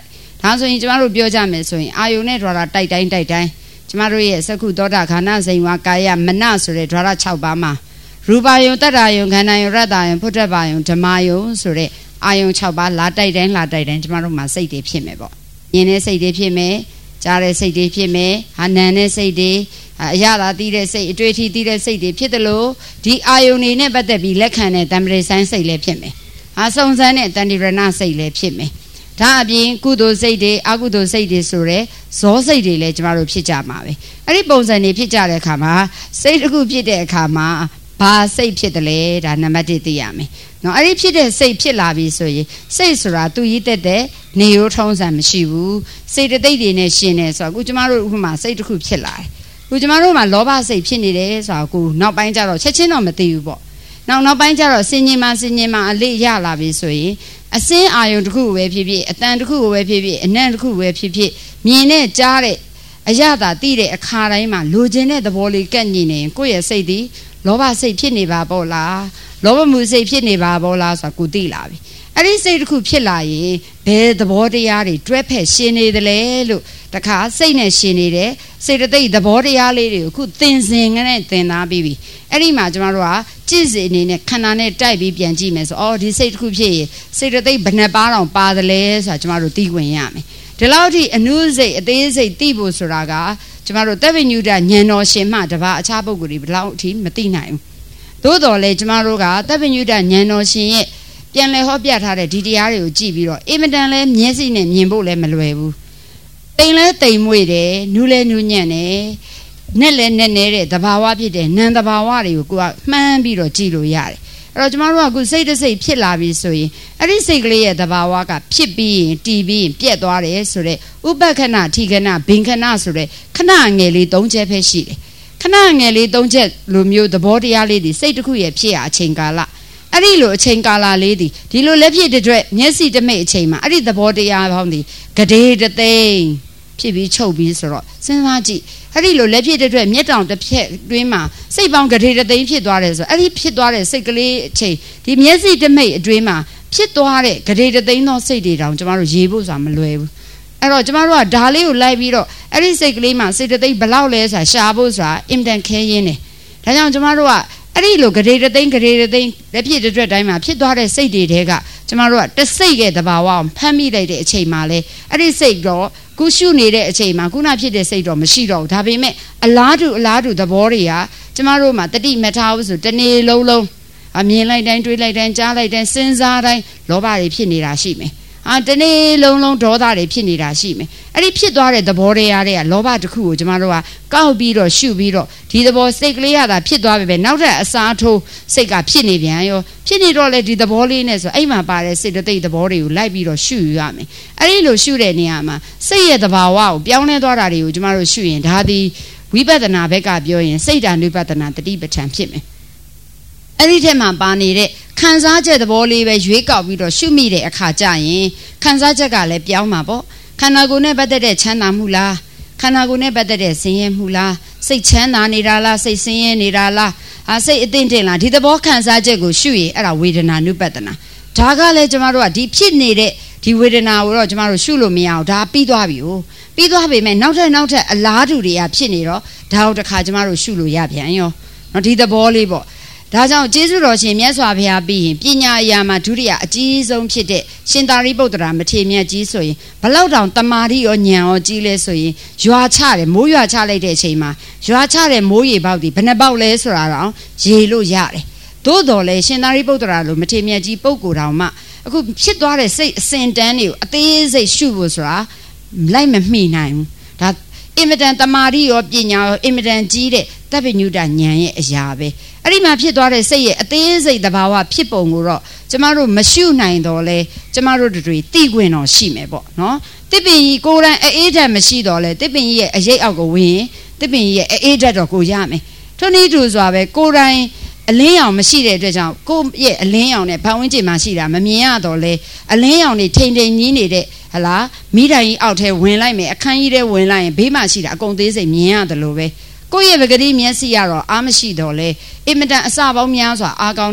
ဒါဆိုရင်ကျမတို့ပြောကြမယ်ဆိုရင်အာယုနဲ့ dwara တိုက်တိုင်းတိုက်တိုင်းကျမတို့ရဲ့စက္ခုသောတာခန္ဓာစိန်ဝါကာယမနဆိုတဲ့ dwara ၆ပါးမှာရူပယုံတတ္တယုံခန္ဓာယုံရတ္တယုံဖုဒ္ဓဘာယုံဓမ္မယုံဆိုတဲ့အာယုံ၆ပါးလာတိုက်တိုင်းလာတိုက်တိုင်းကျမတို့မှာစိတ်တွေဖြစ်မယ်ပေါ့မြင်တဲ့စိတ်တွေဖြစ်မယ်ကြားတဲ့စိတ်တွေဖြစ်မယ်ဟာနံတဲ့စိတ်တွေအရသာသိတဲ့စိတ်အတွေ့အထိသိတဲ့စိတ်တွေဖြစ်တယ်လို့ဒီအာယုန်တွေနဲ့ပတ်သက်ပြီးလက်ခံတဲ့တမ္ပရိဆိုင်စိတ်လည်းဖြစ်မယ်ဟာစုံစမ်းတဲ့တန်တိရဏစိတ်လည်းဖြစ်မယ်ဒါအပြင်ကုသိုလ်စိတ်တွေအကုသိုလ်စိတ်တွေဆိုရဲဇောစိတ်တွေလည်းကျမတို့ဖြစ်ကြမှာပဲအဲ့ဒီပုံစံတွေဖြစ်ကြတဲ့အခါမှာစိတ်တစ်ခုဖြစ်တဲ့အခါမှာဘာစိတ်ဖြစ်တယ်လဲဒါနံပါတ်တစ်သိရမယ်နော်အဲ့ဒီဖြစ်တဲ့စိတ်ဖြစ်လာပြီဆိုရင်စိတ်ဆိုတာသူရည်တက်တဲ့နေရိုးထုံးစံမရှိဘူးစိတ်တသိက်တွေနဲ့ရှင်နေဆိုတော့အခုကျမတို့ဥပမာစိတ်တစ်ခုဖြစ်လာတယ်ခုကျမတို့မှာလောဘစိတ်ဖြစ်နေတယ်ဆိုတော့အခုနောက်ပိုင်းကျတော့ချက်ချင်းတော့မသိဘူးပေါ့နောက်နောက်ပိုင်းကျတော့စင်ញင်မှာစင်ញင်မှာအလေးရလာပြီဆိုရင်အစင်းအာယုံတစ်ခုကိုပဲဖြစ်ဖြစ်အတန်တစ်ခုကိုပဲဖြစ်ဖြစ်အနံ့တစ်ခုကိုပဲဖြစ်ဖြစ်မြင်နဲ့ကြားတဲ့အရသာသိတဲ့အခါတိုင်းမှာလိုချင်တဲ့သဘောလေးကန့်ညင်နေရင်ကိုယ့်ရဲ့စိတ်ဒီလောဘစိတ်ဖြစ်နေပါပေါ့လားလောဘမှုစိတ်ဖြစ်နေပါပေါ့လားဆိုတာကိုသိလာပြီအဲ့ဒီစိတ်တစ်ခုဖြစ်လာရင်ဘယ်သဘောတရားတွေတွဲဖက်ရှင်နေတယ်လဲလို့တခါစိတ်နဲ့ရှင်နေတဲ့စေတသိက်သဘောတရားလေးတွေကိုအခုသင်စဉ်နဲ့သင်သားပြီးပြီအဲ့ဒီမှာကျမတို့ကကြည့်စီအနေနဲ့ခန္ဓာနဲ့တိုက်ပြီးပြန်ကြည့်မယ်ဆိုအော်ဒီစိတ်တစ်ခုဖြစ်ရင်စေတသိက်ဘယ်နှပါးတောင်ပါတယ်လဲဆိုတာကျမတို့သိခွင့်ရမယ်ဒီလောက်ထိအနုစိတ်အသေးစိတ်သိဖို့ဆိုတာကကျမတို့တပ္ပညုတဉာဏ်တော်ရှင်မှတပါအခြားပုဂ္ဂိုလ်တွေဘယ်လောက်အထိမသိနိုင်ဘူးသို့တော်လည်းကျမတို့ကတပ္ပညုတဉာဏ်တော်ရှင်ရဲ့ပြန်လဲဟောပြထားတဲ့ဒီတရားတွေကိုကြည့်ပြီးတော့အင်မတန်လဲမျက်စိနဲ့မြင်ဖို့လည်းမလွယ်ဘူးတိမ်လဲတိမ်မွေ့တယ်နူးလဲနူးညံ့တယ်နဲ့လဲနဲ့နေတဲ့သဘာဝဖြစ်တဲ့နံသဘာဝတွေကိုကိုကမှန်းပြီးတော့ကြည့်လို့ရတယ်အဲ့တော့ကျမတို့ကအခုစိတ်တစ်စိတ်ဖြစ်လာပြီဆိုရင်အဲ့ဒီစိတ်ကလေးရဲ့သဘာဝကဖြစ်ပြီးရင်တည်ပြီးရင်ပြက်သွားတယ်ဆိုတဲ့ဥပက္ခဏထိခဏဘင်္ခဏဆိုတဲ့ခဏငယ်လေး၃ချက်ပဲရှိတယ်ခဏငယ်လေး၃ချက်လိုမျိုးသဘောတရားလေးတွေစိတ်တစ်ခုရဲ့ဖြစ်ရအချိန်ကာလအဲ့ဒီလိုအချိန်ကာလလေးဒီဒီလိုလက်ဖြစ်တဲ့အတွက်မျက်စိတမိတ်အချိန်မှာအဲ့ဒီသဘောတရားပေါင်းဒီဂဒေတသိန်းဖြစ်ပြီးချုပ်ပြီးဆိုတော့စဉ်းစားကြည့်အဲ့ဒီလိုလက်ဖြစ်တဲ့အတွက်မျက်တောင်တစ်ဖြက်တွင်းမှာစိတ်ပေါင်းဂဒေတသိန်းဖြစ်သွားတယ်ဆိုအဲ့ဒီဖြစ်သွားတဲ့စိတ်ကလေးအချိန်ဒီမျက်စိတမိတ်အတွင်းမှာဖြစ်သွားတဲ့ဂဒေတသိန်းသောစိတ်တွေတောင်ကျမတို့ရေးဖို့ဆိုတာမလွယ်ဘူးအဲ့တော့ကျမတို့ကဒါလေးကိုလိုက်ပြီးတော့အဲ့ဒီစိတ်ကလေးမှာစိတ်တသိန်းဘယ်လောက်လဲဆိုတာရှာဖို့ဆိုတာအင်တန်ခဲရင်းတယ်ဒါကြောင့်ကျမတို့ကအဲ့ဒီလိုဂရေတသိန်းဂရေတသိန်းလက်ဖြစ်တဲ့အတွက်တိုင်းမှာဖြစ်သွားတဲ့စိတ်တွေတဲကကျမတို့ကတစိတ်ရဲ့သဘာဝအောင်ဖမ်းမိလိုက်တဲ့အချိန်မှာလဲအဲ့ဒီစိတ်တော့ခုရှုနေတဲ့အချိန်မှာခုနဖြစ်တဲ့စိတ်တော့မရှိတော့ဘူးဒါပေမဲ့အလားတူအလားတူသဘောတွေကကျမတို့မှာတတိမထားဘူးဆိုတနေ့လုံးလုံးအမြင်လိုက်တိုင်းတွေးလိုက်တိုင်းကြားလိုက်တိုင်းစဉ်းစားတိုင်းလောဘတွေဖြစ်နေတာရှိမယ်အာတနေ့လုံးလုံးဒေါသတွေဖြစ်နေတာရှိမယ်အဲ့ဒီဖြစ်သွားတဲ့သဘောတရားတွေကလောဘတစ်ခုကိုကျမတို့ကကောက်ပြီးတော့ရှုပြီးတော့ဒီသဘောစိတ်ကလေးရတာဖြစ်သွားပြီပဲနောက်ထပ်အစားထိုးစိတ်ကဖြစ်နေပြန်ရောဖြစ်နေတော့လေဒီသဘောလေးနဲ့ဆိုအဲ့မှာပါတဲ့စိတ်တသိက်သဘောတွေကိုလိုက်ပြီးတော့ရှုယူရမယ်အဲ့ဒီလိုရှုတဲ့နေရာမှာစိတ်ရဲ့သဘာဝကိုပြောင်းလဲသွားတာတွေကိုကျမတို့ရှုရင်ဒါဒီဝိပဿနာဘက်ကပြောရင်စိတ်ဓာတ်ဝိပဿနာတတိပဋ္ဌာန်ဖြစ်မယ်အဲ့ဒီထက်မှပါနေတဲ့ခံစားချက်သဘောလေးပဲရွေးကောက်ပြီးတော့ရှုမိတဲ့အခါကျရင်ခံစားချက်ကလည်းပြောင်းမှာပေါ့ခန္ဓာကိုယ်နဲ့ပတ်သက်တဲ့ချမ်းသာမှုလားခန္ဓာကိုယ်နဲ့ပတ်သက်တဲ့ဆင်းရဲမှုလားစိတ်ချမ်းသာနေတာလားစိတ်ဆင်းရဲနေတာလားဟာစိတ်အသင့်တင်လားဒီသဘောခံစားချက်ကိုရှုရင်အဲ့ဒါဝေဒနာနုပတ္တနာဒါကလည်းကျမတို့ကဒီဖြစ်နေတဲ့ဒီဝေဒနာကိုတော့ကျမတို့ရှုလို့မရအောင်ဒါပြီးသွားပြီ哦ပြီးသွားပြီမဲ့နောက်ထပ်နောက်ထပ်အလားတူတွေကဖြစ်နေတော့ဒါတို့တစ်ခါကျမတို့ရှုလို့ရပြန်ရောနော်ဒီသဘောလေးပေါ့ဒါကြောင့်ကျေးဇူးတော်ရှင်မြတ်စွာဘုရားပြီးရင်ပညာအရာမှာဒုတိယအကြီးဆုံးဖြစ်တဲ့ရှင်သာရိပုတ္တရာမထေရမြတ်ကြီးဆိုရင်ဘလောက်တောင်တမာတိရောဉာဏ်ရောကြီးလဲဆိုရင်ရွာချတယ်မိုးရွာချလိုက်တဲ့အချိန်မှာရွာချတဲ့မိုးရေပေါက်ဒီဘယ်နှပေါက်လဲဆိုတာတော့ရေလို့ရတယ်သို့တော်လဲရှင်သာရိပုတ္တရာလိုမထေရမြတ်ကြီးပုဂ္ဂိုလ်တော်မှအခုဖြစ်သွားတဲ့စိတ်အစဉ်တန်းတွေကိုအသေးစိတ်ရှုဖို့ဆိုတာလိုက်မမှီနိုင်ဘူးဒါအင်မတန်တမာတိရောပညာရောအင်မတန်ကြီးတဲ့တပ္ပညုတဉာဏ်ရဲ့အရာပဲအဲ့ဒီမှာဖြစ်သွားတဲ့စိတ်ရဲ့အသေးစိတ်သဘာဝဖြစ်ပုံကိုတော့ကျမတို့မရှုနိုင်တော့လဲကျမတို့တွေသိခွင့်တော့ရှိမယ်ပေါ့နော်တစ်ပင်ကြီးကိုယ်တိုင်အေးဓာတ်မရှိတော့လဲတစ်ပင်ကြီးရဲ့အရိပ်အောက်ကိုဝင်ရင်တစ်ပင်ကြီးရဲ့အေးဓာတ်တော့ကိုရမယ်ထို့နည်းတူစွာပဲကိုယ်တိုင်အလင်းရောင်မရှိတဲ့အတွက်ကြောင့်ကိုယ့်ရဲ့အလင်းရောင်နဲ့ဘာဝန်းကျင်မှာရှိတာမမြင်ရတော့လဲအလင်းရောင်တွေထိန်ထိန်ကြီးနေတဲ့ဟလားမိတိုင်ကြီးအောက်ထဲဝင်လိုက်မယ်အခန်းကြီးထဲဝင်လိုက်ရင်ဘေးမှာရှိတာအကုန်သေးစိတ်မြင်ရတယ်လို့ပဲကိုယ့်ရဲ့ပဂတိမျက်စိရတော့အားမရှိတော့လဲအင်မတန်အစပေါင်းများစွာအားကောင်းတဲ့ဟ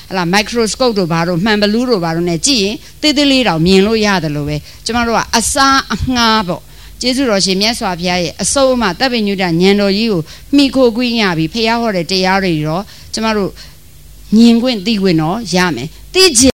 là microscope đồ bà rồi màn blue đồ bà rồi này chỉ tê tê lì đầu miền lối ya đó rồi chúng ta nói asa ngà bộ chế度rồi xem nhé xóa phía sau mà ta bên như là nhận rồi yêu mi cô quy nhà bị phải học rồi để học rồi đó chúng ta nói nhìn quen đi quen nó ya mẹ đi gì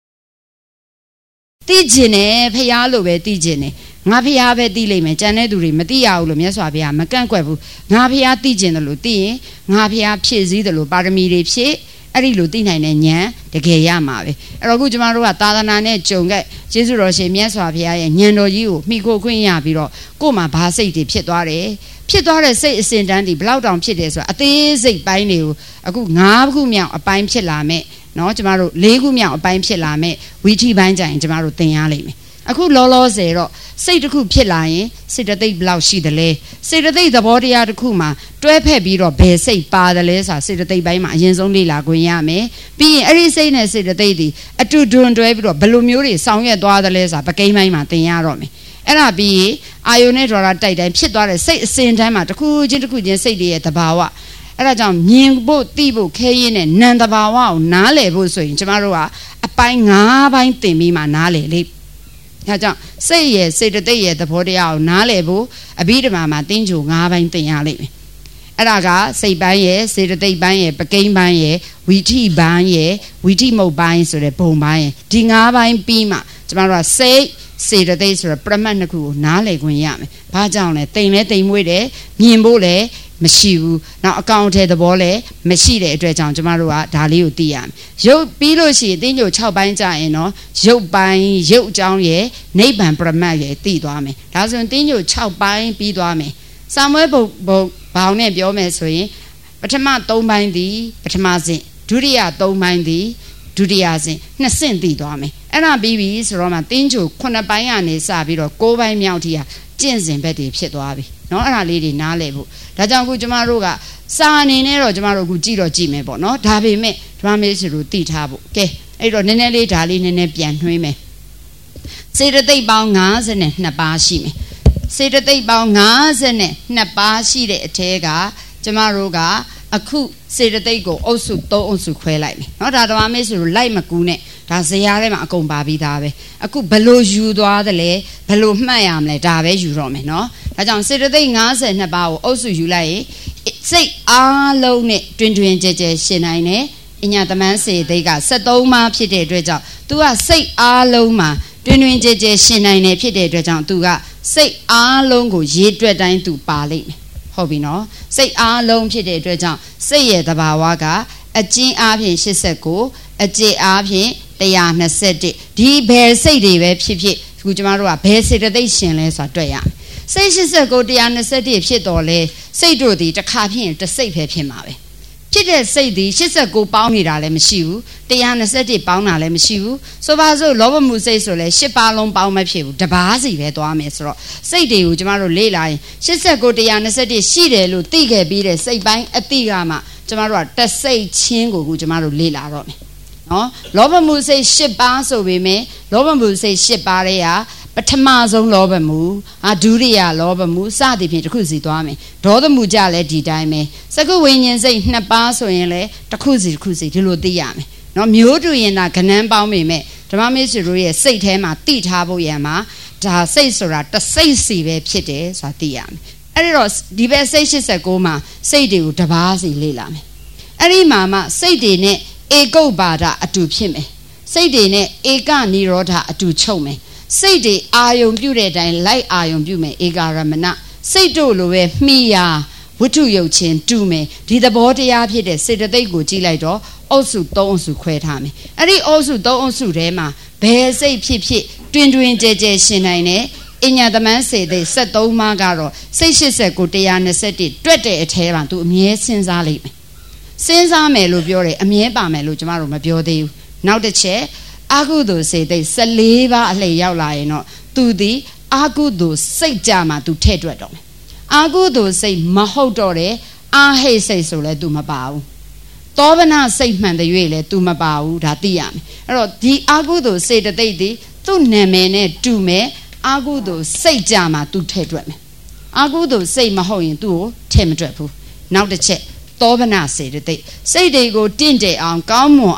đi gì này phải học rồi về đi gì này ngã phải học về đi lấy mẹ cho nên tụi mình đi học rồi nhé xóa phía mà càng quậy phụ ngã phải học đi gì nó rồi đi ngã phải học phía gì đó rồi ba mươi đi phía ở đây lụt này này nhé để cái ya mà vậy rồi cũng chúng ta nói ta đang nói chung cái chế độ rồi xem nhé xóa phía nhận rồi yêu mi cô quy nhà bị rồi cô mà bà xây thìဖြစ်သွားတယ်ဖြစ်သွားတဲ့စိတ်အစဉ်တန်းဒီဘလောက်တောင်ဖြစ်တယ်ဆိုတာအသေးစိတ်ပိုင်းတွေကိုအခု၅ခုမြောက်အပိုင်းဖြစ်လာမယ်เนาะကျမတို့၄ခုမြောက်အပိုင်းဖြစ်လာမယ်ဝီထီပိုင်းကြရင်ကျမတို့သင်ရလိမ့်မယ်အခုလောလောဆယ်တော့စိတ်တစ်ခုဖြစ်လာရင်စိတ်တသိက်ဘလောက်ရှိတယ်လဲစိတ်တသိက်သဘောတရားတစ်ခုမှာတွဲဖက်ပြီးတော့ဘယ်စိတ်ပါတယ်လဲဆိုတာစိတ်တသိက်ပိုင်းမှာအရင်ဆုံးလေ့လာခွင့်ရမယ်ပြီးရင်အဲ့ဒီစိတ်နဲ့စိတ်တသိက်ဒီအတူတွန်တွဲပြီးတော့ဘယ်လိုမျိုးတွေဆောင်ရွက်သွားတယ်လဲဆိုတာပကိန်းပိုင်းမှာသင်ရတော့မယ်အဲ့ဒါပြီးအာယုန်နဲ့ဒေါ်လာတိုက်တိုင်းဖြစ်သွားတဲ့စိတ်အစဉ်တန်းမှာတစ်ခုချင်းတစ်ခုချင်းစိတ်တွေရဲ့တဘာဝအဲ့ဒါကြောင့်မြင်ဖို့သိဖို့ခဲရင်းနဲ့နံတဘာဝကိုနားလည်ဖို့ဆိုရင်ကျမတို့ကအပိုင်း၅ပိုင်းသင်ပြီးမှနားလည်လေဒါကြောင့်စိတ်ရဲ့စိတ်တသိက်ရဲ့သဘောတရားကိုနားလည်ဖို့အဘိဓမ္မာမှာသင်္ကြန်၅ပိုင်းသင်ရလိမ့်မယ်အဲ့ဒါကစိတ်ပိုင်းရဲ့စေတသိက်ပိုင်းရဲ့ပကိန်းပိုင်းရဲ့ဝီထိပိုင်းရဲ့ဝီထိမုတ်ပိုင်းဆိုတဲ့ဘုံပိုင်းရဲ့ဒီ၅ပိုင်းပြီးမှကျမတို့ကစိတ်စေတသိက်ဆိုတဲ့ပရမတ်နှစ်ခုကိုနားလည်ခွင့်ရမယ်။ဘာကြောင့်လဲတိမ်လဲတိမ်မွေးတယ်မြင်ဖို့လည်းမရှိဘူး။နောက်အကောင့်ထဲသဘောလည်းမရှိတဲ့အတွက်ကြောင့်ကျမတို့ကဒါလေးကိုသိရမယ်။ရုပ်ပြီးလို့ရှိရင်တင်းကြို၆ပိုင်းကြာရင်တော့ရုပ်ပိုင်းရုပ်အကြောင်းရဲ့နိဗ္ဗာန်ပရမတ်ရဲ့သိသွားမယ်။ဒါဆိုရင်တင်းကြို၆ပိုင်းပြီးသွားမယ်။စာမွေးဘုံဘုံဘောင်နဲ့ပြောမယ်ဆိုရင်ပထမ၃ပိုင်းသည်ပထမစဉ်ဒုတိယ၃ပိုင်းသည်ဒုတိယစဉ်နှစ်ဆင့်သိသွားမယ်အဲ့ဒါပြီးပြီဆိုတော့မှတင်းချိုခုနှစ်ပိုင်းကနေစပြီးတော့၉ပိုင်းမြောက်ထိဟာကျင့်စဉ်ဘက်တွေဖြစ်သွားပြီเนาะအဲ့ဒါလေးတွေနားလည်ဖို့ဒါကြောင့်အခုကျမတို့ကစာအနေနဲ့တော့ကျမတို့အခုကြည့်တော့ကြည့်မယ်ပေါ့เนาะဒါပေမဲ့ဓမ္မမေစီတို့သိထားဖို့ကဲအဲ့တော့နည်းနည်းလေးဒါလေးနည်းနည်းပြန်နှွှေးမယ်စေတသိက်ပေါင်း၅၂ပါးရှိမယ်စေတသိက်ပေါင်း၅၂ပါးရှိတဲ့အထဲကကျမတို့ကအခုစေတသိက်ကိုအုပ်စု၃အုပ်စုခွဲလိုက်မယ်เนาะဒါဓမ္မမေစီတို့လိုက်မကူနဲ့ဒါဇရာထဲမှာအကုန်ပါပြီးသားပဲအခုဘလို့ယူသွားတယ်လဲဘလို့မှတ်ရမလဲဒါပဲယူတော့မယ်เนาะဒါကြောင့်စေတသိက်၅၂ပါးကိုအုပ်စုယူလိုက်ရင်စိတ်အားလုံးနဲ့တွင်တွင်ကြဲကြဲရှင်းနိုင်တယ်အညာသမန်းစေသိက်က၁၃ပါးဖြစ်တဲ့အတွက်ကြောင့် तू ကစိတ်အားလုံးမှာတွင်တွင်ကြဲကြဲရှင်းနိုင်တယ်ဖြစ်တဲ့အတွက်ကြောင့် तू ကစိတ်အားလုံးကိုရေးတွက်တိုင်း तू ပါလိမ့်မယ်ဟုတ်ပြီနော်စိတ်အားလုံးဖြစ်တဲ့အတွက်ကြောင့်စိတ်ရဲ့သဘာဝကအကျဉ်းအားဖြင့်၈၉အကျေအားဖြင့်၁၂၁ဒီဘယ်စိတ်တွေပဲဖြစ်ဖြစ်အခုကျမတို့ကဘယ်စေတသိက်ရှင်လဲဆိုတာတွေ့ရမယ်စိတ်၈၉ ၁၂၁ဖြစ်တော်လဲစိတ်တို့ဒီတစ်ခါဖြစ်ရင်တစ်စိတ်ပဲဖြစ်မှာပဲဖြစ်တဲ့စိတ်ဒီ၈၉ပေါင်းနေတာလည်းမရှိဘူး၁၂၁ပေါင်းတာလည်းမရှိဘူးဆိုပါစို့လောဘမှုစိတ်ဆိုလဲ၈ပါးလုံးပေါင်းမဖြစ်ဘူးတပါးစီပဲသွားမယ်ဆိုတော့စိတ်တွေကိုကျမတို့လေ့လာရင်၈၉ ၁၂၁ရှိတယ်လို့သိခဲ့ပြီးတဲ့စိတ်ပိုင်းအတိကမှကျမတို့ကတစိတ်ချင်းကိုကျမတို့လေ့လာတော့မယ်နော်လောဘမှုစိတ်၈ပါးဆိုပေမဲ့လောဘမှုစိတ်၈ပါးတဲ့ဟာပထမဆုံးလောဘမှုအာဒုတိယလောဘမှုစသည်ဖြင့်တစ်ခုစီသွားမယ်ဒေါသမှုကြလည်းဒီတိုင်းပဲစကုဝိညာဉ်စိတ်နှစ်ပါးဆိုရင်လည်းတစ်ခုစီတစ်ခုစီဒီလိုသိရမယ်နော်မျိုးတူရင်သာကဏ္ဍပေါင်းပေမဲ့ဓမ္မမေစီတို့ရဲ့စိတ်ထဲမှာတိထားဖို့ရန်မှာဒါစိတ်ဆိုတာတစ်စိတ်စီပဲဖြစ်တယ်ဆိုတာသိရမယ်အဲ့ဒီတော့ဒီဘက်စိတ်၈၉မှာစိတ်တွေကိုတစ်ပါးစီလေ့လာမယ်အဲ့ဒီမှာမှစိတ်တွေနဲ့ဧကုပ္ပါဒအတူဖြစ်မယ်စိတ်တွေနဲ့ဧကနိရောဓအတူချုပ်မယ်စိတ်တွေအာယုံပြုတဲ့အတိုင်းလိုက်အာယုံပြုမယ်ဧကရမဏစိတ်တို့လိုပဲမှီရာဝတ္ထုယုတ်ချင်းတူမယ်ဒီသဘောတရားဖြစ်တဲ့စေတသိက်ကိုကြည့်လိုက်တော့အုပ်စု၃အုပ်စုခွဲထားမယ်အဲ့ဒီအုပ်စု၃အုပ်စုထဲမှာဘယ်စိတ်ဖြစ်ဖြစ်တွင်တွင်ကြဲကြဲရှင်နိုင်တယ်အညာသမန်းစေသိ၁၃ပါးကတော့စိတ်၈၉ ၁၂၁တွက်တဲ့အထဲမှာသူအမြဲစဉ်းစားလိမ့်မယ်စဉ်းစားမယ်လို့ပြောတယ်အမြဲပါမယ်လို့ကျမတို့မပြောသေးဘူးနောက်တစ်ချက်အာဟုတုစေသိ၁၄ပါးအလှည့်ရောက်လာရင်တော့သူသည်အာဟုတုစိတ်ကြမှာသူထည့်တွက်တော့မယ်အာဟုတုစိတ်မဟုတ်တော့တဲ့အာဟိတ်စိတ်ဆိုလဲသူမပါဘူးသောဗနာစိတ်မှန်တဲ့၍လဲသူမပါဘူးဒါသိရမယ်အဲ့တော့ဒီအာဟုတုစေတသိက်သည်သူ့နာမည်နဲ့တူမယ်အာဟုတုစိတ်ကြမှာသူထည့်တွက်မယ်အာဟုတုစိတ်မဟုတ်ရင်သူ့ကိုထည့်မတွက်ဘူးနောက်တစ်ချက်သောဗနာစေတသိက်စိတ်တွေကိုတင့်တယ်အောင်ကောင်းမွန်အောင်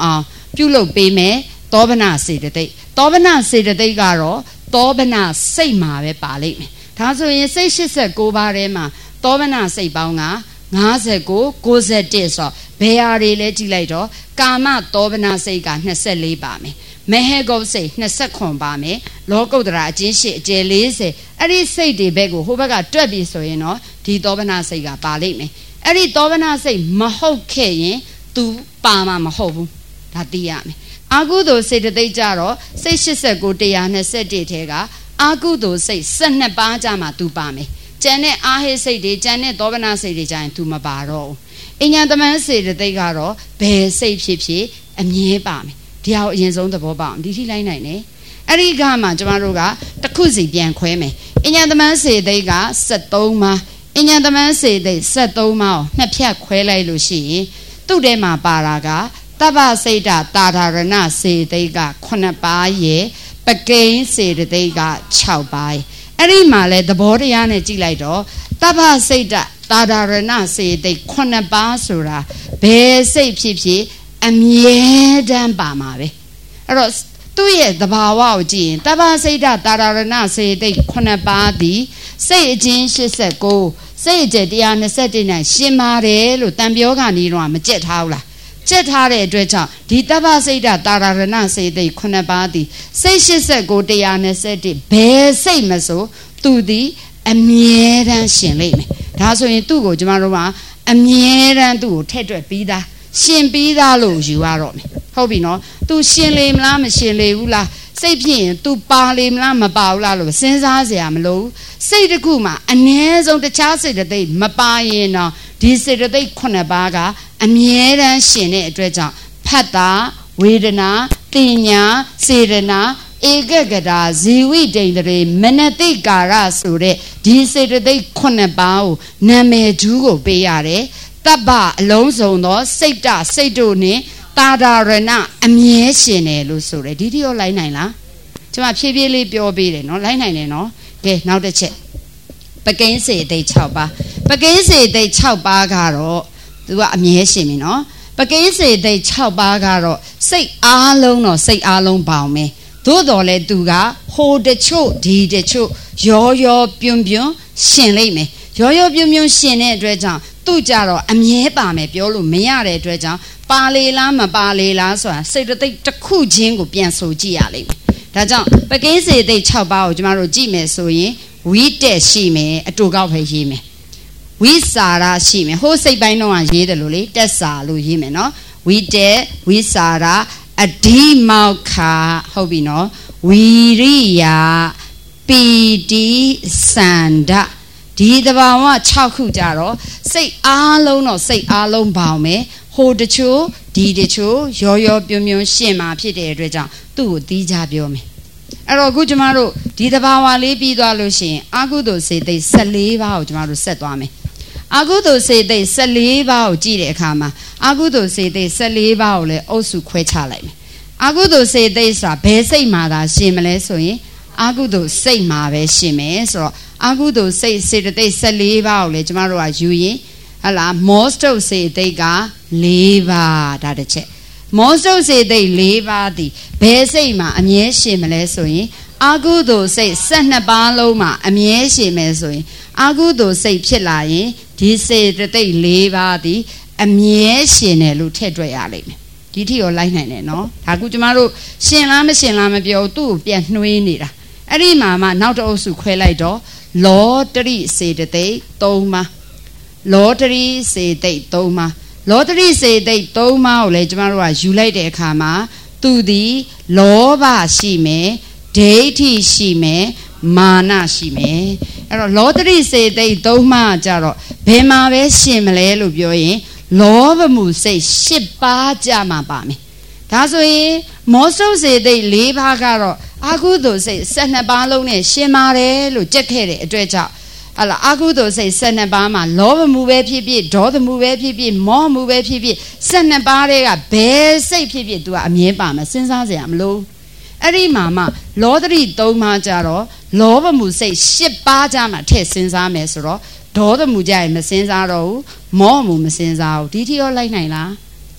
ပြုလုပ်ပေးမယ်သောဗနာစေတသိက်သောဗနာစေတသိက်ကတော့သောဗနာစိတ်မှာပဲပါလိမ့်မယ်ဒါဆိုရင်စိတ်ရှစ်ဆယ့်ကိုးပါးထဲမှာသောဗနာစိတ်ပေါင်းကငါးဆယ်ကို ကိုးဆယ်တစ်ဆိုဘယ်ဟာတွေလဲကြည့်လိုက်တော့ကာမသောဗနာစိတ်ကနှစ်ဆယ့်လေးပါမယ်မဟေဂုတ်စိတ်နှစ်ဆယ့်ခုနှစ်ပါမယ်လောကုတ္တရာအချင်းရှိအကျယ်လေးဆယ်အဲ့ဒီစိတ်တွေဘက်ကိုဟိုဘက်ကတွက်ပြီးဆိုရင်တော့ဒီသောဗနာစိတ်ကပါလိမ့်မယ်အဲ့ဒီသောဗနာစိတ်မဟုတ်ခဲ့ရင် तू ပါမှာမဟုတ်ဘူးဒါသိရမယ်အာကုသိုလ်စေတသိက်ကြတော့စိတ်ရှစ်ဆယ့်ကို တစ်ရာနှစ်ဆယ့်တစ်ထဲကအာကုသိုလ်စိတ်ဆယ့်နှစ်ပါးကြမှာ तू ပါမယ်ကျန်တဲ့အာဟိစိတ်တွေကျန်တဲ့သောဗနာစိတ်တွေကြရင် तू မပါတော့ဘူးအဉ္ဉတမန်စေတသိက်ကတော့ဘယ်စိတ်ဖြစ်ဖြစ်အမြဲပါမယ်ဒီဟာကိုအရင်ဆုံးသဘောပေါက်အောင်ဒီထိလိုက်နိုင်တယ်အဲ့ဒီကမှကျမတို့ကတစ်ခုစီပြန်ခွဲမယ်အဉ္ဉတမန်စေတသိက်ကဆယ့်သုံးပါးအဉ္ဉတမန်စေတသိက်ဆယ့်သုံးပါးကိုနှစ်ဖြတ်ခွဲလိုက်လို့ရှိရင်သူ့ထဲမှာပါတာကတပ္ပစိတ်တာတာဓာရဏစေတသိက်ကခုနှစ်ပါးရဲ့ပကိန်းစေတသိက်ကခြောက်ပါးအဲ့ဒီမှာလဲသဘောတရားနဲ့ကြည့်လိုက်တော့တပ္ပစိတ်တာတာဓာရဏစေတသိက်ခုနှစ်ပါးဆိုတာဘယ်စိတ်ဖြစ်ဖြစ်အမြဲတမ်းပါမှာပဲအဲ့တော့သူ့ရဲ့သဘာဝကိုကြည့်ရင်တပ္ပစိတ်တာတာဓာရဏစေတသိက်ခုနှစ်ပါးသည်စိတ်အချင်းရှစ်ဆယ့်ကိုစိတ်အကျယ်တစ်ရာနှစ်ဆယ့်တစ်နဲ့ရှင်းပါတယ်လို့တန်ပြောခါနေတော့မကြက်ထားဘူးလားကြက်ထားတဲ့အတွက်ကြောင့်ဒီတပ္ပစိတ်တာတာရဏစေတသိက်ခုနှစ်ပါးသည်စိတ်ရှစ်ဆယ့်ကိုတစ်ရာနှစ်ဆယ့်တစ်ဘယ်စိတ်မဆိုသူသည်အမြဲတမ်းရှင်လိမ့်မယ်ဒါဆိုရင်သူ့ကိုကျမတို့ကအမြဲတမ်းသူ့ကိုထည့်တွက်ပြီးသားရှင်ပြီးသားလို့ယူရတော့မယ်ဟုတ်ပြီနော် तू ရှင်လေမလားမရှင်လေဘူးလားစိတ်ဖြစ်ရင် तू ပါလေမလားမပါဘူးလားလို့စဉ်းစားစရာမလိုဘူးစိတ်တစ်ခုမှာအနည်းဆုံးတခြားစိတ်တစ်သိမပါရင်တော့ဒီစိတ်တစ်သိခုနှစ်ပါးကအမြဲတမ်းရှင်တဲ့အတွက်ကြောင့်ဖတ်တာဝေဒနာတင်ညာစေတနာဧကဂတာဇီဝိတ္တိန္ဒြေမနတိကာရဆိုတဲ့ဒီစေတသိက်ခုနှစ်ပါးကိုနာမည်ကျူးကိုပေးရတယ်တပ္ပအလုံးစုံသောစိတ်တစိတ်တို့နဲ့တာဓာရဏအမြဲရှင်တယ်လို့ဆိုတယ်ဒီတိရောလိုက်နိုင်လားကျွန်မဖြည်းဖြည်းလေးပြောပေးတယ်နော်လိုက်နိုင်တယ်နော်ကဲနောက်တစ်ချက်ပကိန်းစေသိက်၆ပါးပကိန်းစေသိက်၆ပါးကတော့သူကအမြဲရှင်ပြီနော်ပကိန်းစေသိက်၆ပါးကတော့စိတ်အားလုံးတော့စိတ်အားလုံးပေါင်းမယ်သို့တော်လဲသူကဟိုတချို့ဒီတချို့ရောရောပြုံပြုံရှင်လိမ့်မယ်ရောရောပြုံပြုံရှင်တဲ့အတွက်ကြောင့်သူ့ကြတော့အမြဲပါမယ်ပြောလို့မရတဲ့အတွက်ကြောင့်ပါလေလားမပါလေလားဆိုတာစိတ်တသိက်တစ်ခုချင်းကိုပြန်ဆိုကြည့်ရလိမ့်မယ်ဒါကြောင့်ပကိန်းစေသိက်၆ပါးကိုကျမတို့ကြည့်မယ်ဆိုရင်ဝိတက်ရှိမယ်အတူကောက်ပဲရေးမယ်ဝိစာရရှိမယ်ဟိုစိတ်ပိုင်းတော့ရေးတယ်လို့လေတက်စာလို့ရေးမယ်နော်ဝိတက်ဝိစာရအဓိမောက္ခဟုတ်ပြီနော်ဝီရိယပီတိစန္ဒဒီတဘာဝ၆ခုကြတော့စိတ်အားလုံးတော့စိတ်အားလုံးပေါင်းမယ်ဟိုတချို့ဒီတချို့ရောရောပြုံပြုံရှင်းမှာဖြစ်တဲ့အတွက်ကြောင့်သူ့ကိုတီးကြပြောမယ်အဲ့တော့အခုကျမတို့ဒီတဘာဝလေးပြီးသွားလို့ရှိရင်အာကုသိုလ်စေသိက်၁၄ပါးကိုကျမတို့ဆက်သွားမယ်အာကုသိုလ်စေသိက်၁၄ပါးကိုကြည့်တဲ့အခါမှာအာကုသိုလ်စေသိက်၁၄ပါးကိုလည်းအုပ်စုခွဲခြားလိုက်မယ်အာကုသိုလ်စေသိက်ဆိုတာဘယ်စိတ်မှာသာရှင်မလဲဆိုရင်အာကုသိုလ်စိတ်မှာပဲရှင်မယ်ဆိုတော့အာကုသိုလ်စိတ်စေတသိက်၁၄ပါးကိုလည်းကျမတို့ကယူရင်ဟလာမောစတုစေသိက်က၄ပါးဒါတစ်ချက်မောစတုစေသိက်၄ပါးသည်ဘယ်စိတ်မှာအမြဲရှင်မလဲဆိုရင်အာကုသိုလ်စိတ်၁၂ပါးလုံးမှာအမြဲရှင်မယ်ဆိုရင်အာကုသိုလ်စိတ်ဖြစ်လာရင်ဒီစေတသိက်၄ပါးသည်အမြဲရှင်တယ်လို့ထည့်တွက်ရလိမ့်မယ်ဒီထိရောလိုက်နိုင်တယ်နော်ဒါကူကျမတို့ရှင်လားမရှင်လားမပြောသူ့ကိုပြန်နှွေးနေတာအဲ့ဒီမှာမှနောက်တစ်အုပ်စုခွဲလိုက်တော့လောတရိစေတသိက်၃ပါးလောတရိစေသိက်၃ပါးလောတရိစေသိက်၃ပါးကိုလည်းကျမတို့ကယူလိုက်တဲ့အခါမှာသူသည်လောဘရှိမယ်ဒိဋ္ဌိရှိမယ်မာနရှိမယ်အဲ့တော့လောတရိစေသိက်၃ပါးကြတော့ဘယ်မှာပဲရှင်မလဲလို့ပြောရင်လောဘမှုစိတ်၈ပါးကြမှာပါမယ်ဒါဆိုရင်မောစုစေသိက်၄ပါးကတော့အာကုသိုလ်စိတ်၁၂ပါးလုံးနဲ့ရှင်ပါတယ်လို့ကြက်ခဲ့တဲ့အတွက်ကြောင့်ဟလာအာကုသိုလ်စိတ်၁၂ပါးမှာလောဘမှုပဲဖြစ်ဖြစ်ဒေါသမှုပဲဖြစ်ဖြစ်မောဟမှုပဲဖြစ်ဖြစ်၁၂ပါးတွေကဘယ်စိတ်ဖြစ်ဖြစ်သူကအမြဲပါမှာစဉ်းစားစရာမလိုအဲ့ဒီမှာမှလောတရိ၃ပါးကြတော့လောဘမှုစိတ်၈ပါးကြမှာထည့်စဉ်းစားမယ်ဆိုတော့ဒေါသမှုကြရင်မစဉ်းစားတော့ဘူးမောဟမှုမစဉ်းစားဘူးဒီထိရောလိုက်နိုင်လား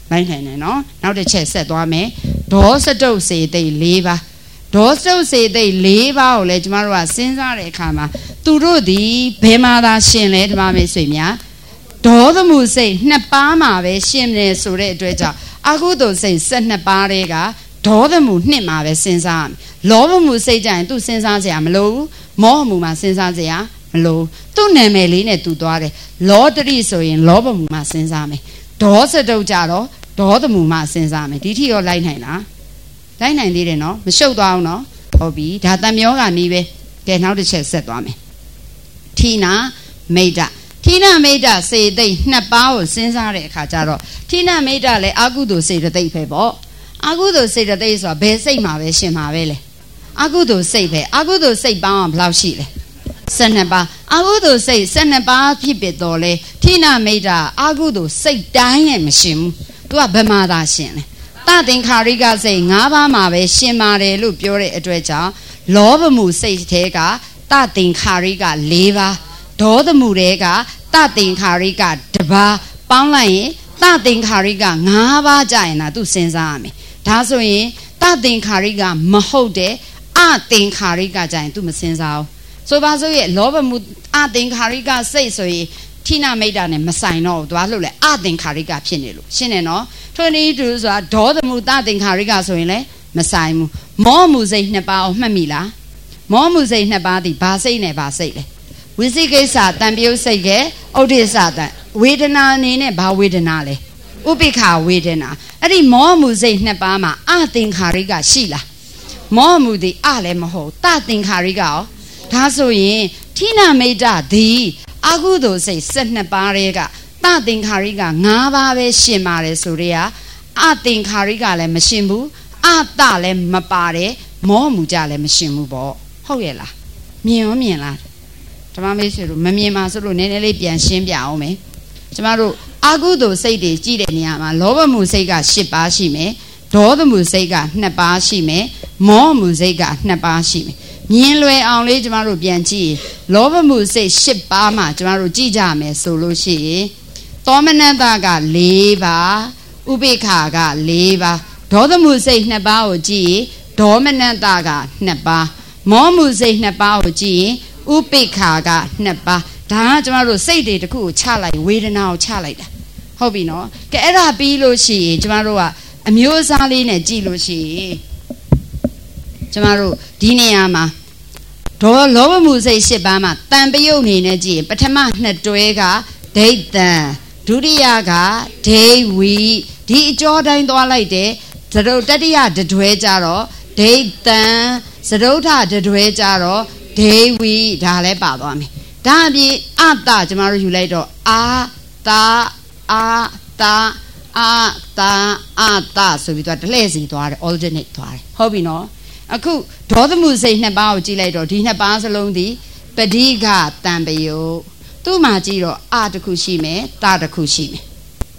လိုက်နိုင်တယ်နော်နောက်တစ်ချက်ဆက်သွားမယ်ဒေါစတုတ်စေသိ၄ပါးဒေါစတုတ်စေသိ၄ပါးကိုလည်းကျမတို့ကစဉ်းစားတဲ့အခါမှာသူတို့ဒီဘယ်မှာသာရှင်လဲဓမ္မမိတ်ဆွေများဒေါသမှုစိတ်နှစ်ပါးမှာပဲရှင်တယ်ဆိုတဲ့အတွက်ကြောင့်အကုသိုလ်စိတ်၁၂ပါးတွေကဒေါသမှုနှစ်မှာပဲစဉ်းစားရမယ်လောဘမှုစိတ်ကြရင်သူစဉ်းစားစရာမလိုဘူးမောဟမှုမှာစဉ်းစားစရာမလိုသူ့နာမည်လေးနဲ့သူသွားတယ်လောတရိဆိုရင်လောဘမှုမှာစဉ်းစားမယ်ဒေါစတုတ်ကြတော့ဒေါသမှုမှာစဉ်းစားမယ်ဒီထိရောလိုက်နိုင်လားလိုက်နိုင်သေးတယ်နော်မရှုပ်သွားအောင်နော်ဟုတ်ပြီဒါတံမျောကနီးပဲကဲနောက်တစ်ချက်ဆက်သွားမယ်ဌိနာမိတ်တဌိနာမိတ်တစေသိက်နှစ်ပါးကိုစဉ်းစားတဲ့အခါကျတော့ဌိနာမိတ်တလည်းအကုသိုလ်စေတသိက်ပဲပေါ့အကုသိုလ်စေတသိက်ဆိုတာဘယ်စိတ်မှာပဲရှင်မှာပဲလေအကုသိုလ်စိတ်ပဲအကုသိုလ်စိတ်ပေါင်းအောင်ဘယ်လောက်ရှိလဲ၁၂ပါးအကုသိုလ်စိတ်၁၂ပါးဖြစ်ဖြစ်တော့လေဌိနာမိတ်တအကုသိုလ်စိတ်တိုင်းနဲ့မရှင်ဘူးသူကဗမာသာရှင်လေတသင်္ခါရိကစိတ်၅ပါးမှာပဲရှင်ပါတယ်လို့ပြောတဲ့အတွက်ကြောင့်လောဘမှုစိတ်ထဲကတသင်္ခါရိက၄ပါးဒေါသမှုတွေကတသင်္ခါရိကတစ်ပါးပေါင်းလိုက်ရင်တသင်္ခါရိက၅ပါးကြရင်လားသူစဉ်းစားရမယ်ဒါဆိုရင်တသင်္ခါရိကမဟုတ်တဲ့အသင်္ခါရိကကြရင်သူမစဉ်းစားဘူးဆိုပါစို့ရဲ့လောဘမှုအသင်္ခါရိကစိတ်ဆိုရင်ဌိနာမိတ်တာနဲ့မဆိုင်တော့ဘူးသွားလို့လေအသင်္ခါရိကဖြစ်နေလို့ရှင်းတယ်နော်ထွန်းနေတူဆိုတာဒေါသမှုတသင်္ခါရိကဆိုရင်လည်းမဆိုင်ဘူးမောမှုစိတ်နှစ်ပါးကိုမှတ်မိလားမောမှုစိတ်နှစ်ပါးဒီဘာစိတ်နဲ့ဘာစိတ်လဲဝိသိကိစ္စတံပြုတ်စိတ်ကဥဒိစ္စတံဝေဒနာအနေနဲ့ဘာဝေဒနာလဲဥပိ္ပခာဝေဒနာအဲ့ဒီမောမှုစိတ်နှစ်ပါးမှာအသင်္ခါရိကရှိလားမောမှုဒီအလည်းမဟုတ်တသင်္ခါရိကရောဒါဆိုရင်ဌိနာမိတ်တဒီအကုသိုလ်စိတ်၁၂ပါးတွေကတသင်္ခါရိက၅ပါးပဲရှင်ပါတယ်ဆိုတော့အသင်္ခါရိကလည်းမရှင်ဘူးအတလည်းမပါတယ်မောမှုကြလည်းမရှင်ဘူးပေါ့ဟုတ်ရဲ့လားမြင်ရောမြင်လားဓမ္မမိတ်ဆွေတို့မမြင်ပါဆိုလို့နည်းနည်းလေးပြန်ရှင်းပြအောင်မယ်ကျမတို့အကုသိုလ်စိတ်တွေကြည့်တဲ့နေရာမှာလောဘမှုစိတ်က၈ပါးရှိမယ်ဒေါသမှုစိတ်က၂ပါးရှိမယ်မောမှုစိတ်က၂ပါးရှိမယ်မြင်လွယ်အောင်လေးကျမတို့ပြန်ကြည့်လောဘမှုစိတ်၈ပါးမှာကျမတို့ကြည့်ကြမယ်ဆိုလို့ရှိရင်သောမနတက၄ပါးဥပိ္ပခာက၄ပါးဒေါသမှုစိတ်၂ပါးကိုကြည့်ဒေါမနတက၂ပါးမောမှုစိတ်၂ပါးကိုကြည့်ဥပိ္ပခာက၂ပါးဒါကကျမတို့စိတ်တွေတစ်ခုကိုချလိုက်ဝေဒနာကိုချလိုက်တာဟုတ်ပြီနော်ကဲအဲ့ဒါပြီးလို့ရှိရင်ကျမတို့ကအမျိုးအစားလေးနဲ့ကြည့်လို့ရှိရင်ကျမတို့ဒီနေရာမှာဒေါလောဘမှုစိတ်၈ပါးမှာတန်ပယုတ်နေနဲ့ကြည့်ပထမနှစ်တွဲကဒိဋ္ဌံဒုတိယကဒိဝီဒီအကျော်တိုင်းသွားလိုက်တယ်သရုပ်တတိယတတွဲကြတော့ဒိဋ္ဌံသရုပ်ထတတွဲကြတော့ဒေဝီဒါလည်းပါသွားမယ်ဒါအပြင်အတကျမတို့ယူလိုက်တော့အာတာအာတာအာတာအာတာဆိုပြီးတော့တလှည့်စီသွားတယ် alternate သွားတယ်ဟုတ်ပြီနော်အခုဒေါသမှုစိတ်နှစ်ပါးကိုကြည့်လိုက်တော့ဒီနှစ်ပါးစလုံးဒီပဋိဃတံပယုတ်သူ့မှာကြည့်တော့အတစ်ခုရှိမယ်တတစ်ခုရှိမယ်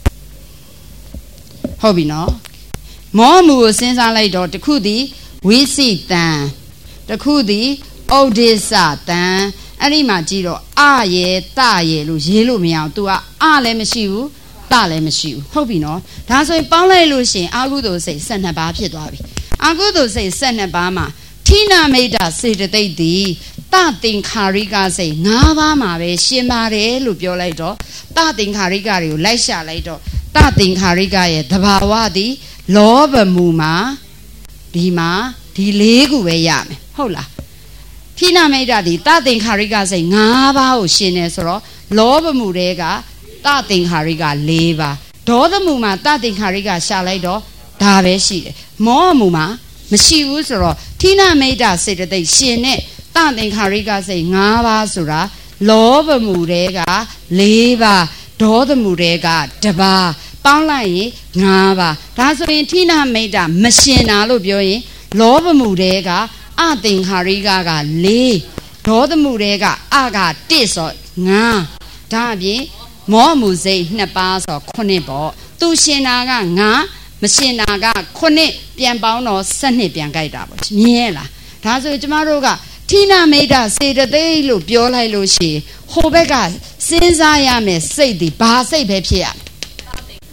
ဟုတ်ပြီနော်မောမှုကိုစဉ်းစားလိုက်တော့တစ်ခုဒီဝိသိတံတစ်ခုဒီဩဒိစ္စတံအဲ့ဒီမှာကြည့်တော့အရေတရေလို့ရေးလို့မရအောင် तू ကအလည်းမရှိဘူးတလည်းမရှိဘူးဟုတ်ပြီနော်ဒါဆိုရင်ပေါင်းလိုက်လို့ရှိရင်အာဟုသိုလ်စိတ်၁၂ပါးဖြစ်သွားပြီအာဟုသိုလ်စိတ်၁၂ပါးမှာဌိနာမိတ်တစေတသိက်ဒီတသင်္ခါရိကစိတ်၅ပါးမှာပဲရှင်ပါတယ်လို့ပြောလိုက်တော့တသင်္ခါရိကတွေကိုလိုက်ရှာလိုက်တော့တသင်္ခါရိကရဲ့သဘာဝသည်လောဘမှုမှာဒီမှာဒီလေးခုပဲရမယ်ဟုတ်လားဌိနာမိတ်တဒီတသင်္ခါရိကစိတ်၅ပါးကိုရှင်နေဆိုတော့လောဘမှုတွေကတသင်္ခါရိက၄ပါးဒေါသမှုမှာတသင်္ခါရိကရှာလိုက်တော့ဒါပဲရှိတယ်မောဟမှုမှာမရှိဘူးဆိုတော့ဌိနာမိတ်တစေတသိက်ရှင်နဲ့တသင်္ခါရိကစိတ်၅ပါးဆိုတာလောဘမှုတွေက၄ပါးဒေါသမှုတွေကတစ်ပါးပေါင်းလိုက်ရင်၅ပါးဒါဆိုရင်ဌိနာမိတ်တမရှင်တာလို့ပြောရင်လောဘမှုတွေကအသင်္ခါရိကက၄ဒေါသမှုတွေကအက၁ဆို၅ဒါအပြင်မောမှုစိတ်၂ပါးဆိုခုနှစ်ပေါ့သူရှင်တာက၅မရှင်တာကခုနှစ်ပြန်ပေါင်းတော့၁၂ပြန်ကြိုက်တာပေါ့မြင်ရလားဒါဆိုကျမတို့ကဌိနာမိတ်တစေတသိက်လို့ပြောလိုက်လို့ရှိရင်ဟိုဘက်ကစဉ်းစားရမယ်စိတ်ဒီဘာစိတ်ပဲဖြစ်ရမ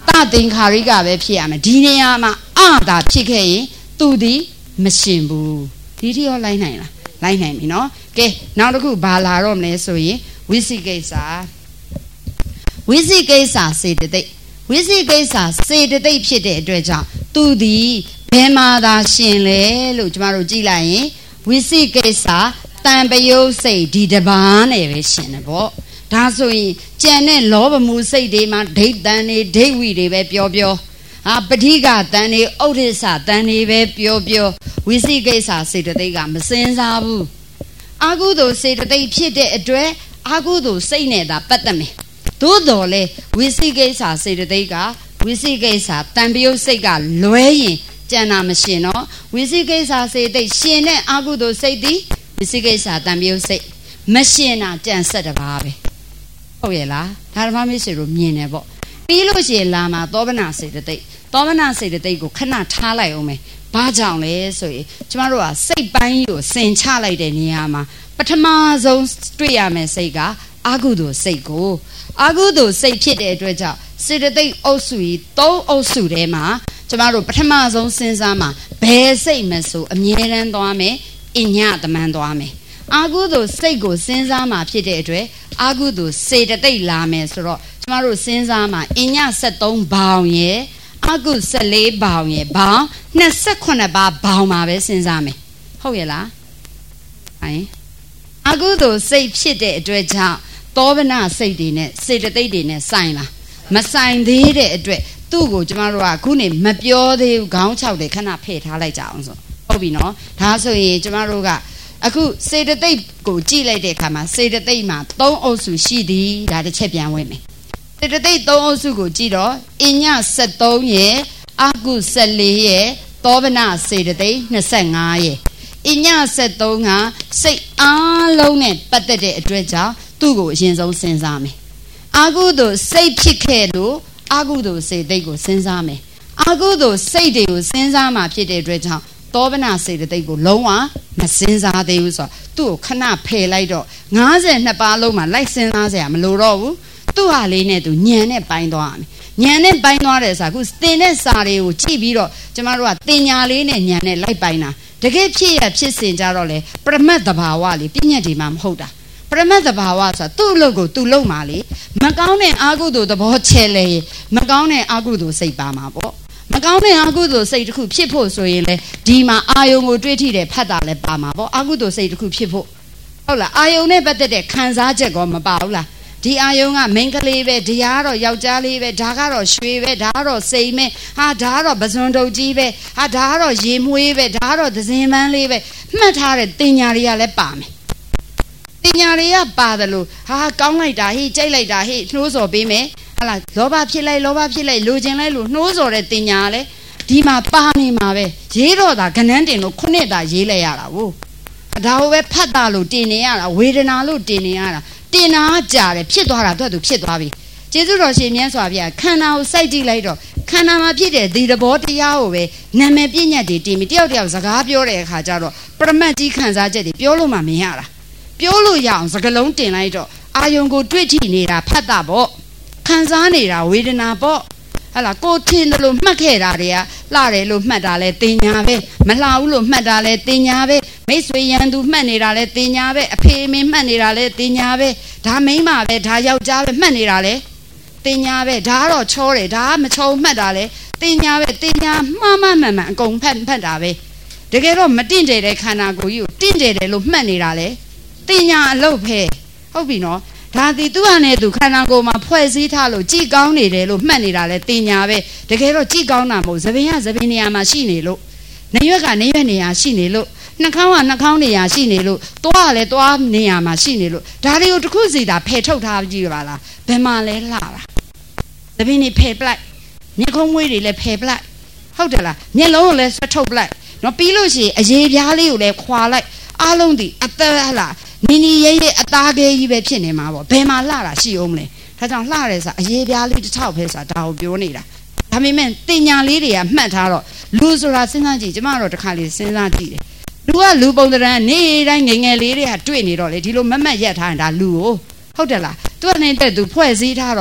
တာတင်ခါရိကပဲဖြစ်ရမယ်ဒီနေရာမှာအတာဖြစ်ခဲ့ရင်သူဒီမရှင်ဘူးဒီတိရောလိုက်နိုင်လားလိုက်နိုင်ပြီနော်ကဲနောက်တစ်ခုဘာလာတော့မလဲဆိုရင်ဝိသိကိစ္စဝိသိကိစ္စစေတသိက်ဝိသိကိစ္စစေတသိက်ဖြစ်တဲ့အတွက်ကြောင့်သူဒီဘယ်မှာသာရှင်လဲလို့ကျမတို့ကြည့်လိုက်ရင်ဝိသိကိစ္စတန်ပယုတ်စိတ်ဒီတပားနဲ့ပဲရှင်တယ်ပေါ့ဒါဆိုရင်ကြံတဲ့လောဘမှုစိတ်တွေမှာဒိဋ္ဌံတွေဒိဋ္ဌဝိတွေပဲပြောပြောဟာပဋိကတန်တွေဥဒိစ္စတန်တွေပဲပြောပြောဝိသိကိစ္စစေတသိက်ကမစင်စားဘူးအာဟုသို့စေတသိက်ဖြစ်တဲ့အတွက်အာဟုသို့စိတ်နဲ့သာပတ်သက်မယ်သို့တော်လေဝိသိကိစ္စစေတသိက်ကဝိသိကိစ္စတန်ပယုတ်စိတ်ကလွဲရင်ကြံတာမရှင်တော့ဝိသိကိစ္စစေတသိက်ရှင်တဲ့အာဟုသို့စိတ်သည်ဝိသိကိစ္စတန်ပယုတ်စိတ်မရှင်တာကြံဆက်တပါပဲဟုတ်ရဲ့လားဒါဓမ္မမိတ်ဆွေတို့မြင်တယ်ပေါ့ပြီးလို့ရှိရင်လာမှာသောဗနာစေတသိက်သောဗနာစေတသိက်ကိုခဏထားလိုက်အောင်မယ်ဘာကြောင့်လဲဆိုရင်ကျမတို့ကစိတ်ပိုင်းကိုစင်ချလိုက်တဲ့နေရာမှာပထမဆုံးတွေ့ရမယ်စိတ်ကအာဟုသို့စိတ်ကိုအာဟုသို့စိတ်ဖြစ်တဲ့အတွက်ကြောင့်စေတသိက်အုပ်စုကြီးသုံးအုပ်စုထဲမှာကျမတို့ပထမဆုံးစဉ်းစားမှာဘယ်စိတ်မဆိုအမြဲတမ်းသွားမယ်အညတမန်သွားမယ်အာဟုသို့စိတ်ကိုစဉ်းစားမှာဖြစ်တဲ့အတွက်အာဟုသို့စေတသိက်လာမယ်ဆိုတော့ကျမတို့စဉ်းစားမှာအညဆက်သုံးဘောင်ရဲ့အာဟုဆက်လေးဘောင်ရဲ့ဘောင်နှစ်ဆယ့်ခုနှစ်ပါးဘောင်မှာပဲစဉ်းစားမယ်ဟုတ်ရဲ့လားဟင်အာဟုသို့စိတ်ဖြစ်တဲ့အတွက်ကြောင့်သောဗနာစိတ်တွေနဲ့စေတသိက်တွေနဲ့ဆိုင်လားမဆိုင်သေးတဲ့အတွက်သူ့ကိုကျမတို့ကခုနေမပြောသေးဘူးခေါင်းခြောက်တယ်ခဏဖယ်ထားလိုက်ကြအောင်ဆိုဟုတ်ပြီနော်ဒါဆိုရင်ကျမတို့ကအခုစေတသိက်ကိုကြည့်လိုက်တဲ့အခါမှာစေတသိက်မှာသုံးအုပ်စုရှိသည်ဒါတစ်ချက်ပြန်ဝင်မယ်စေတသိက်သုံးအုပ်စုကိုကြည့်တော့အညဆက်သုံးရဲ့အာဟုဆက်လေးရဲ့သောဗနာစေတသိက်နှစ်ဆယ့်ငါးရဲ့အညဆက်သုံးကစိတ်အားလုံးနဲ့ပတ်သက်တဲ့အတွက်ကြောင့်သူ့ကိုအရင်ဆုံးစဉ်းစားမယ်အာဟုသို့စိတ်ဖြစ်ခဲ့လို့အာဟုသို့စေတသိက်ကိုစဉ်းစားမယ်အာဟုသို့စိတ်တွေကိုစဉ်းစားမှဖြစ်တဲ့အတွက်ကြောင့်သောဗနာစေတသိက်ကိုလုံးဝမစဉ်းစားသေးဘူးဆိုတော့သူ့ကိုခဏဖယ်လိုက်တော့ငါးဆယ်နှစ်ပါးလုံးမှာလိုက်စဉ်းစားစရာမလိုတော့ဘူးသူ့ဟာလေးနဲ့သူညံနဲ့ပိုင်းသွားရမယ်ညံနဲ့ပိုင်းသွားတယ်ဆိုတော့အခုတင်တဲ့စာတွေကိုကြည့်ပြီးတော့ကျမတို့ကတင်ညာလေးနဲ့ညံနဲ့လိုက်ပိုင်းတာတကယ်ဖြစ်ရဖြစ်စင်ကြတော့လေပရမတ်တဘာဝလေးပြည့်ညတ်ဒီမှာမဟုတ်တာပရမတ်တဘာဝဆိုတာသူ့အလုပ်ကိုသူလုပ်မှာလေမကောင်းတဲ့အာဟုသို့သဘောချဲလေမကောင်းတဲ့အာဟုသို့စိတ်ပါမှာပေါ့မကောင်းတဲ့အာဟုသို့စိတ်တစ်ခုဖြစ်ဖို့ဆိုရင်လေဒီမှာအာယုံကိုတွေးထိတယ်ဖတ်တာလည်းပါမှာပေါ့အာဟုသို့စိတ်တစ်ခုဖြစ်ဖို့ဟုတ်လားအာယုံနဲ့ပတ်သက်တဲ့ခံစားချက်ကောမပါဘူးလားဒီအာယုံကမိန်းကလေးပဲဒီဟာကတော့ယောက်ျားလေးပဲဒါကတော့ရွှေပဲဒါကတော့စိန်ပဲဟာဒါကတော့ပဇွန်တုတ်ကြီးပဲဟာဒါကတော့ရေမွှေးပဲဒါကတော့သဇင်ပန်းလေးပဲမှတ်ထားတဲ့တင်ညာတွေကလည်းပါမယ်တင်ညာတွေကပါတယ်လို့ဟာကောင်းလိုက်တာဟိကြိုက်လိုက်တာဟိနှိုးစော်ပေးမယ်ဟာလားလောဘဖြစ်လိုက်လောဘဖြစ်လိုက်လိုချင်လိုက်လို့နှိုးစော်တဲ့တင်ညာကလည်းဒီမှာပါနေမှာပဲရေးတော့တာကနန်းတင်လို့ခုနှစ်တာရေးလိုက်ရတာဟုတ်ဒါဟိုပဲဖတ်တာလို့တင်နေရတာဝေဒနာလို့တင်နေရတာတင်နာကြတယ်ဖြစ်သွားတာသူကသူဖြစ်သွားပြီကျေးဇူးတော်ရှင်မြတ်စွာဘုရားခန္ဓာကိုစိုက်ကြည့်လိုက်တော့ခန္ဓာမှာဖြစ်တဲ့ဒီသဘောတရားကိုပဲနာမည်ပြည့်ညတ်တွေတင်ပြီးတယောက်တယောက်စကားပြောတဲ့အခါကျတော့ပရမတ်ကြီးခံစားချက်တွေပြောလို့မှမရတာပြောလို့ရအောင်စကားလုံးတင်လိုက်တော့အာယုံကိုတွေ့ထိနေတာဖတ်တာပေါ့ခံစားနေတာဝေဒနာပေါ့ဟလာကိုထင်တယ်လို့မှတ်ခဲ့တာတွေကလှတယ်လို့မှတ်တာလဲတင်ညာပဲမလှဘူးလို့မှတ်တာလဲတင်ညာပဲမိတ်ဆွေရန်သူမှတ်နေတာလဲတင်ညာပဲအဖေအမေမှတ်နေတာလဲတင်ညာပဲဒါမိန်းမပဲဒါယောက်ျားပဲမှတ်နေတာလဲတင်ညာပဲဒါကတော့ချောတယ်ဒါကမချောမှတ်တာလဲတင်ညာပဲတင်ညာမှားမှန်မှန်မှန်အကုန်ဖတ်ဖတ်တာပဲတကယ်တော့မတင့်တယ်တဲ့ခန္ဓာကိုယ်ကြီးကိုတင့်တယ်တယ်လို့မှတ်နေတာလဲတင်ညာအလုပ်ပဲဟုတ်ပြီနော်ဒါဒီသူ့ဟာနဲ့သူခန္ဓာကိုယ်မှာဖွဲ့စည်းထားလို့ကြည်ကောင်းနေတယ်လို့မှတ်နေတာလဲတင်ညာပဲတကယ်တော့ကြည်ကောင်းတာမဟုတ်သပင်ကသပင်နေရာမှာရှိနေလို့နေရွက်ကနေရွက်နေရာရှိနေလို့နှာခေါင်းကနှာခေါင်းနေရာရှိနေလို့သွားကလည်းသွားနေရာမှာရှိနေလို့ဒါတွေကိုတစ်ခုစီတာဖယ်ထုတ်ထားကြည့်ပါလားဘယ်မှာလဲလှတာသပင်နေဖယ်ပလိုက်မျက်ခုံးမွေးတွေလည်းဖယ်ပလိုက်ဟုတ်တယ်လားမျက်လုံးကိုလည်းဆွတ်ထုတ်ပလိုက်နော်ပြီးလို့ရှိရင်အရေးပြားလေးကိုလည်းခွာလိုက်အားလုံးဒီအသက်ဟလားနီနီရဲရဲအသားကဲကြီးပဲဖြစ်နေမှာပေါ့ဘယ်မှာလှတာရှိအောင်မလဲဒါကြောင့်လှတယ်ဆိုအရေးပြားလေးတစ်ထောက်ပဲဆိုတာဒါကိုပြောနေတာဒါပေမဲ့တင်ညာလေးတွေကမှတ်ထားတော့လူဆိုတာစဉ်းစားကြည့်ကျမတို့တစ်ခါလေးစဉ်းစားကြည့်တယ်လူကလူပုံသဏ္ဍာန်နေတိုင်းငယ်ငယ်လေးတွေကတွေ့နေတော့လေဒီလိုမမတ်ရက်ထားရင်ဒါလူကိုဟုတ်တယ်လားသူကနေတက်သူဖွဲ့စည်းထားတော့ကို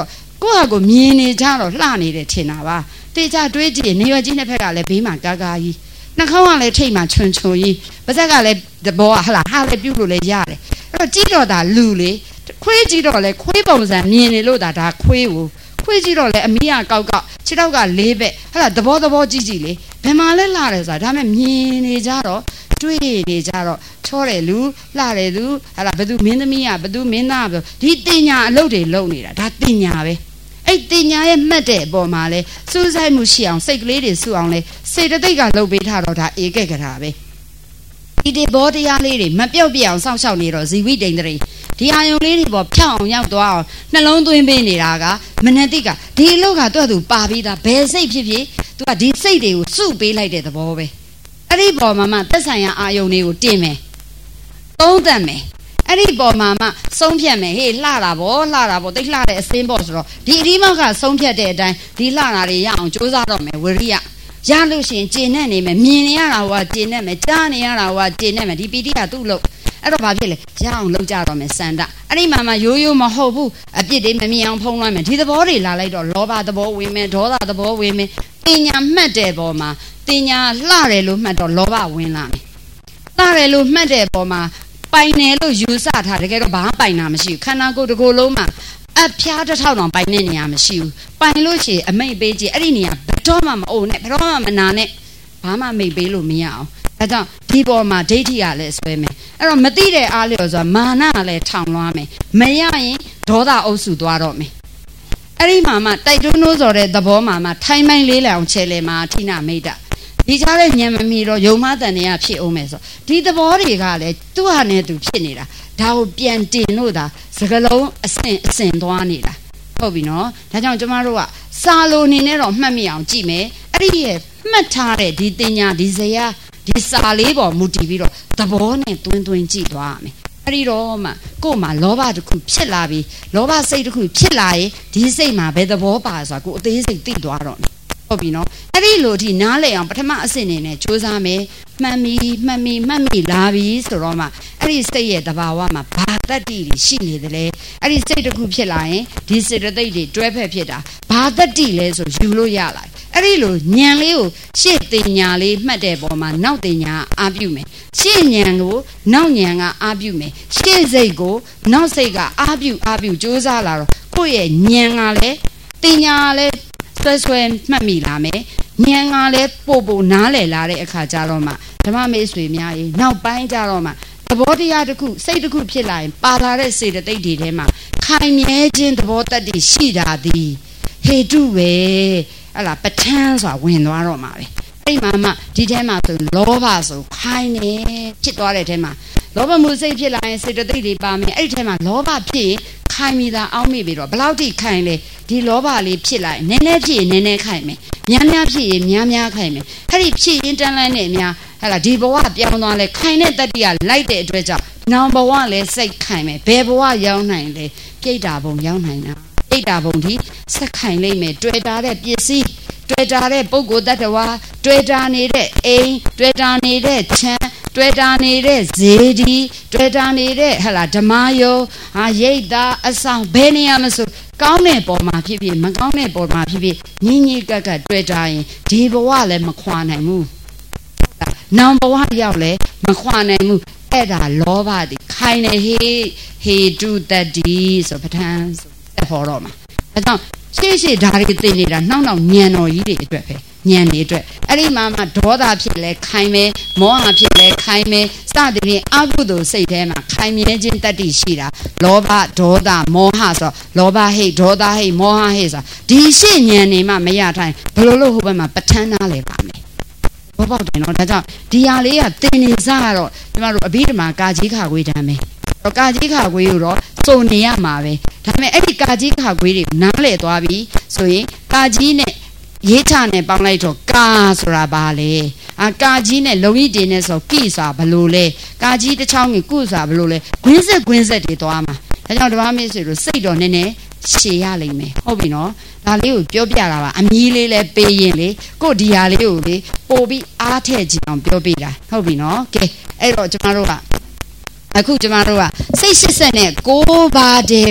ကိုယ့်ဟာကိုမြင်နေကြတော့လှနေတယ်ထင်တာပါတေချာတွေးကြည့်နေရွယ်ကြီးနှစ်ဖက်ကလည်းဘေးမှာကာကာကြီးနှာခေါင်းကလည်းထိတ်မှချွန်ချွန်ကြီးပါးစပ်ကလည်းသဘောကဟလာဟာလည်းပြုတ်လို့လည်းရတယ်အဲ့တော့ကြည့်တော့ဒါလူလေခွေးကြည့်တော့လည်းခွေးပုံစံမြင်နေလို့ဒါဒါခွေးကိုခွေးကြည့်တော့လည်းအမီးကကောက်ကောက်ခြေထောက်ကလေးဘက်ဟလာသဘောသဘောကြည့်ကြည့်လေဘယ်မှာလဲလှတယ်ဆိုတာဒါမဲ့မြင်နေကြတော့တွေးနေကြတော့ချောတယ်လူလှတယ်လူဟလာဘသူမင်းသမီးကဘသူမင်းသားကဒီတင်ညာအလုပ်တွေလုပ်နေတာဒါတင်ညာပဲအဲ့တင်ညာရဲ့မှတ်တဲ့အပေါ်မှာလဲစူးစိုက်မှုရှိအောင်စိတ်ကလေးတွေစုအောင်လဲစေတသိက်ကလှုပ်ပေးထားတော့ဒါဧကကရာပဲဒီဒီဘောတရားလေးတွေမပြော့ပြအောင်စောင့်ရှောက်နေတော့ဇီဝိတ္တိန်တရီဒီအာယုံလေးတွေပေါ်ဖြောင်းအောင်ရောက်သွားအောင်နှလုံးသွင်းပေးနေတာကမနတိကဒီအလုပ်ကသူ့အတူပါပြီးသားဘယ်စိတ်ဖြစ်ဖြစ်သူကဒီစိတ်တွေကိုစုပေးလိုက်တဲ့သဘောပဲအဲ့ဒီပေါ်မှာမှသက်ဆိုင်ရာအာယုံတွေကိုတင်မယ်သုံးသပ်မယ်အဲ့ဒီပေါ်မှာမှဆုံးဖြတ်မယ်ဟေးလှတာဗောလှတာဗောတိတ်လှတဲ့အစင်းပေါ့ဆိုတော့ဒီအဒီမောက်ကဆုံးဖြတ်တဲ့အတိုင်းဒီလှတာတွေရအောင်စူးစမ်းတော့မယ်ဝရိယရလို့ရှိရင်ကျင့်နဲ့နေမယ်မြင်နေရတာဟောကျင့်နဲ့မယ်ကြားနေရတာဟောကျင့်နဲ့မယ်ဒီပီတိကသူ့လို့အဲ့တော့ဘာဖြစ်လဲရအောင်လုပ်ကြတော့မယ်စန္ဒအဲ့ဒီမှာမှရိုးရိုးမဟုတ်ဘူးအပြစ်တွေမမြင်အောင်ဖုံးလွှမ်းမယ်ဒီသဘောတွေလာလိုက်တော့လောဘသဘောဝင်မယ်ဒေါသသဘောဝင်မယ်တင်ညာမှတ်တဲ့ပေါ်မှာတင်ညာလှတယ်လို့မှတ်တော့လောဘဝင်လာမယ်လှတယ်လို့မှတ်တဲ့ပေါ်မှာပိုင်တယ်လို့ယူဆထားတကယ်တော့ဘာမှပိုင်တာမရှိဘူးခန္ဓာကိုယ်တစ်ခုလုံးမှာအဖျားတစ်ထောက်တောင်ပိုင်တဲ့နေရာမရှိဘူးပိုင်လို့ရှိရင်အမိတ်ပေးကြည့်အဲ့ဒီနေရာဘယ်တော့မှမအိုနဲ့ဘယ်တော့မှမနာနဲ့ဘာမှမိတ်ပေးလို့မရအောင်ဒါကြောင့်ဒီပေါ်မှာဒိဋ္ဌိကလည်းဆွဲမယ်အဲ့တော့မသိတဲ့အားလျော်ဆိုတာမာနကလည်းထောင်လွှားမယ်မရရင်ဒေါသအုပ်စုသွားတော့မယ်အဲ့ဒီမှာမှတိုက်တွန်းလို့ဆိုတဲ့သဘောမှာမှထိုင်းမိုင်းလေးလံအောင်ချဲလဲမှာဌိနမိတ်တဒီကြားတဲ့ညံမမီတော့ယုံမတန်တွေကဖြစ်အောင်မယ်ဆိုဒီသဘောတွေကလည်းသူ့ဟာနဲ့သူဖြစ်နေတာဒါကိုပြန်တင်လို့ဒါစကလုံးအစင်အစင်သွားနေတာဟုတ်ပြီနော်ဒါကြောင့်ကျမတို့ကစာလိုနေနဲ့တော့မှတ်မိအောင်ကြည့်မယ်အဲ့ဒီရဲ့မှတ်ထားတဲ့ဒီတင်ညာဒီဇယားဒီစာလေးပေါ်မူတည်ပြီးတော့သဘောနဲ့တွင်းတွင်းကြည့်သွားရမယ်အဲ့ဒီတော့မှကို့မှာလောဘတစ်ခုဖြစ်လာပြီးလောဘစိတ်တစ်ခုဖြစ်လာရင်ဒီစိတ်မှာဘယ်သဘောပါဆိုတာကိုအသေးစိတ်သိသွားတော့မယ်ဟုတ်ပြီနော်အဲ့ဒီလိုဒီနားလေအောင်ပထမအဆင့်နေနဲ့စူးစမ်းမယ်မှတ်မိမှတ်မိမှတ်မိလာပြီဆိုတော့မှအဲ့ဒီစိတ်ရဲ့သဘာဝမှာဘာတတ္တိတွေရှိနေတယ်လဲအဲ့ဒီစိတ်တစ်ခုဖြစ်လာရင်ဒီစေတသိက်တွေတွဲဖက်ဖြစ်တာဘာတတ္တိလဲဆိုယူလို့ရလာအဲ့ဒီလိုညံလေးကိုရှေ့တင်ညာလေးမှတ်တဲ့ပုံမှာနောက်တင်ညာအာပြုမယ်ရှေ့ညံကိုနောက်ညံကအာပြုမယ်ရှေ့စိတ်ကိုနောက်စိတ်ကအာပြုအာပြုစူးစမ်းလာတော့ကိုယ့်ရဲ့ညံကလည်းတင်ညာလည်းဆွဲဆွဲမှတ်မိလာမယ်ညံကလည်းပို့ပို့နားလည်လာတဲ့အခါကျတော့မှဓမ္မမေဆွေများရေနောက်ပိုင်းကျတော့မှသဘောတရားတစ်ခုစိတ်တစ်ခုဖြစ်လာရင်ပါလာတဲ့စေတသိက်တွေထဲမှာခိုင်မြဲခြင်းသဘောတတ္တိရှိတာသည်ဟေတုပဲအဲ့လားပဋ္ဌာန်းဆိုတာဝင်သွားတော့မှာပဲအဲ့ဒီမှာမှဒီထဲမှာဆိုလောဘဆိုခိုင်နေဖြစ်သွားတဲ့ထဲမှာလောဘမှုစိတ်ဖြစ်လာရင်စေတသိက်တွေပါမယ်အဲ့ဒီထဲမှာလောဘဖြစ်ရင်ခိုင်မိတာအောင်းမိပြီးတော့ဘယ်လောက်ထိခိုင်လဲဒီလောဘလေးဖြစ်လာရင်နည်းနည်းဖြစ်ရင်နည်းနည်းခိုင်မယ်များများဖြစ်ရင်များများခိုင်မယ်အဲ့ဒီဖြစ်ရင်တန်းလန်းနဲ့များဟဲ့လားဒီဘဝပြောင်းသွားလဲခိုင်တဲ့တတ္တိကလိုက်တဲ့အတွက်ကြောင့်နောင်ဘဝလည်းစိတ်ခိုင်မယ်ဘယ်ဘဝရောက်နိုင်လဲပြိတ္တာဘုံရောက်နိုင်တာပြိတ္တာဘုံဒီစက်ခိုင်လိမ့်မယ်တွေ့တာတဲ့ပစ္စည်းတွေ့တာတဲ့ပုဂ္ဂိုလ်တ attva တွေ့တာနေတဲ့အိမ်တွေ့တာနေတဲ့ချမ်းတွေ့တာနေတဲ့ဇေဒီတွေ့တာနေတဲ့ဟလာဓမ္မယောဟာရိတ်တာအဆောင်ဘယ်နေရာမဆိုကောင်းတဲ့ပုံမှာဖြစ်ဖြစ်မကောင်းတဲ့ပုံမှာဖြစ်ဖြစ်ညင်ညင်ကက်ကက်တွေ့တာရင်ဒီဘဝလည်းမခွာနိုင်ဘူးနောင်ဘဝရောက်လည်းမခွာနိုင်ဘူးအဲ့ဒါလောဘတိခိုင်နေဟေဟေတုတတ္တိဆိုပဋ္ဌာန်းဆိုဟောတော့မှာအဲကြောင့်ရှေ့ရှေ့ဓာရီသိနေတာနှောက်နှောက်ညံတော်ကြီးတွေအတွက်ပဲညံနေအတွက်အဲ့ဒီမှာမှဒေါသဖြစ်လဲခိုင်မယ်မောဟဖြစ်လဲခိုင်မယ်စသဖြင့်အကုသိုလ်စိတ်ထဲမှာခိုင်မြဲခြင်းတတ္တိရှိတာလောဘဒေါသမောဟဆိုလောဘဟိတ်ဒေါသဟိတ်မောဟဟိတ်ဆိုဒီရှေ့ညံနေမှမရထိုင်ဘယ်လိုလို့ဟိုဘက်မှာပဋ္ဌာန်းနားလဲပါမယ်ဘောပေါက်တယ်နော်ဒါကြောင့်ဒီဟာလေးကတင်နေစားကတော့ကျမတို့အဘိဓမ္မာကာကြီးခါခွေးတမ်းပဲတော့ကာကြီးခါခွေးကိုတော့စုံနေရမှာပဲဒါပေမဲ့အဲ့ဒီကာကြီးခါခွေးတွေနားလဲသွားပြီဆိုရင်ကာကြီးနဲ့ရေးချနဲ့ပေါင်းလိုက်တော့ကာဆိုတာဘာလဲအာကာကြီးနဲ့လုံကြီးတင်နဲ့ဆိုကိဆိုတာဘလို့လဲကာကြီးတစ်ချောင်းကြီးကုဆိုတာဘလို့လဲဂွင်းဆက်ဂွင်းဆက်တွေသွားမှာဒါကြောင့်ဓမ္မမေဆွေတို့စိတ်တော်နည်းနည်းရှည်ရလိမ့်မယ်ဟုတ်ပြီနော်ဒါလေးကိုပြောပြတာပါအမီးလေးလဲပေးရင်လေကိုဒီဟာလေးကိုလေပို့ပြီးအားထည့်ကြည့်အောင်ပြောပြတာဟုတ်ပြီနော်ကဲအဲ့တော့ကျမတို့ကအခုကျမတို့ကစိတ်စစ်ဆက်နဲ့ကိုးပါးတည်းက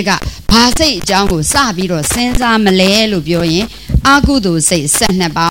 ဘာစိတ်အကြောင်းကိုစပြီးတော့စဉ်းစားမလဲလို့ပြောရင်အာကုသိုလ်စိတ်၁၂ပါး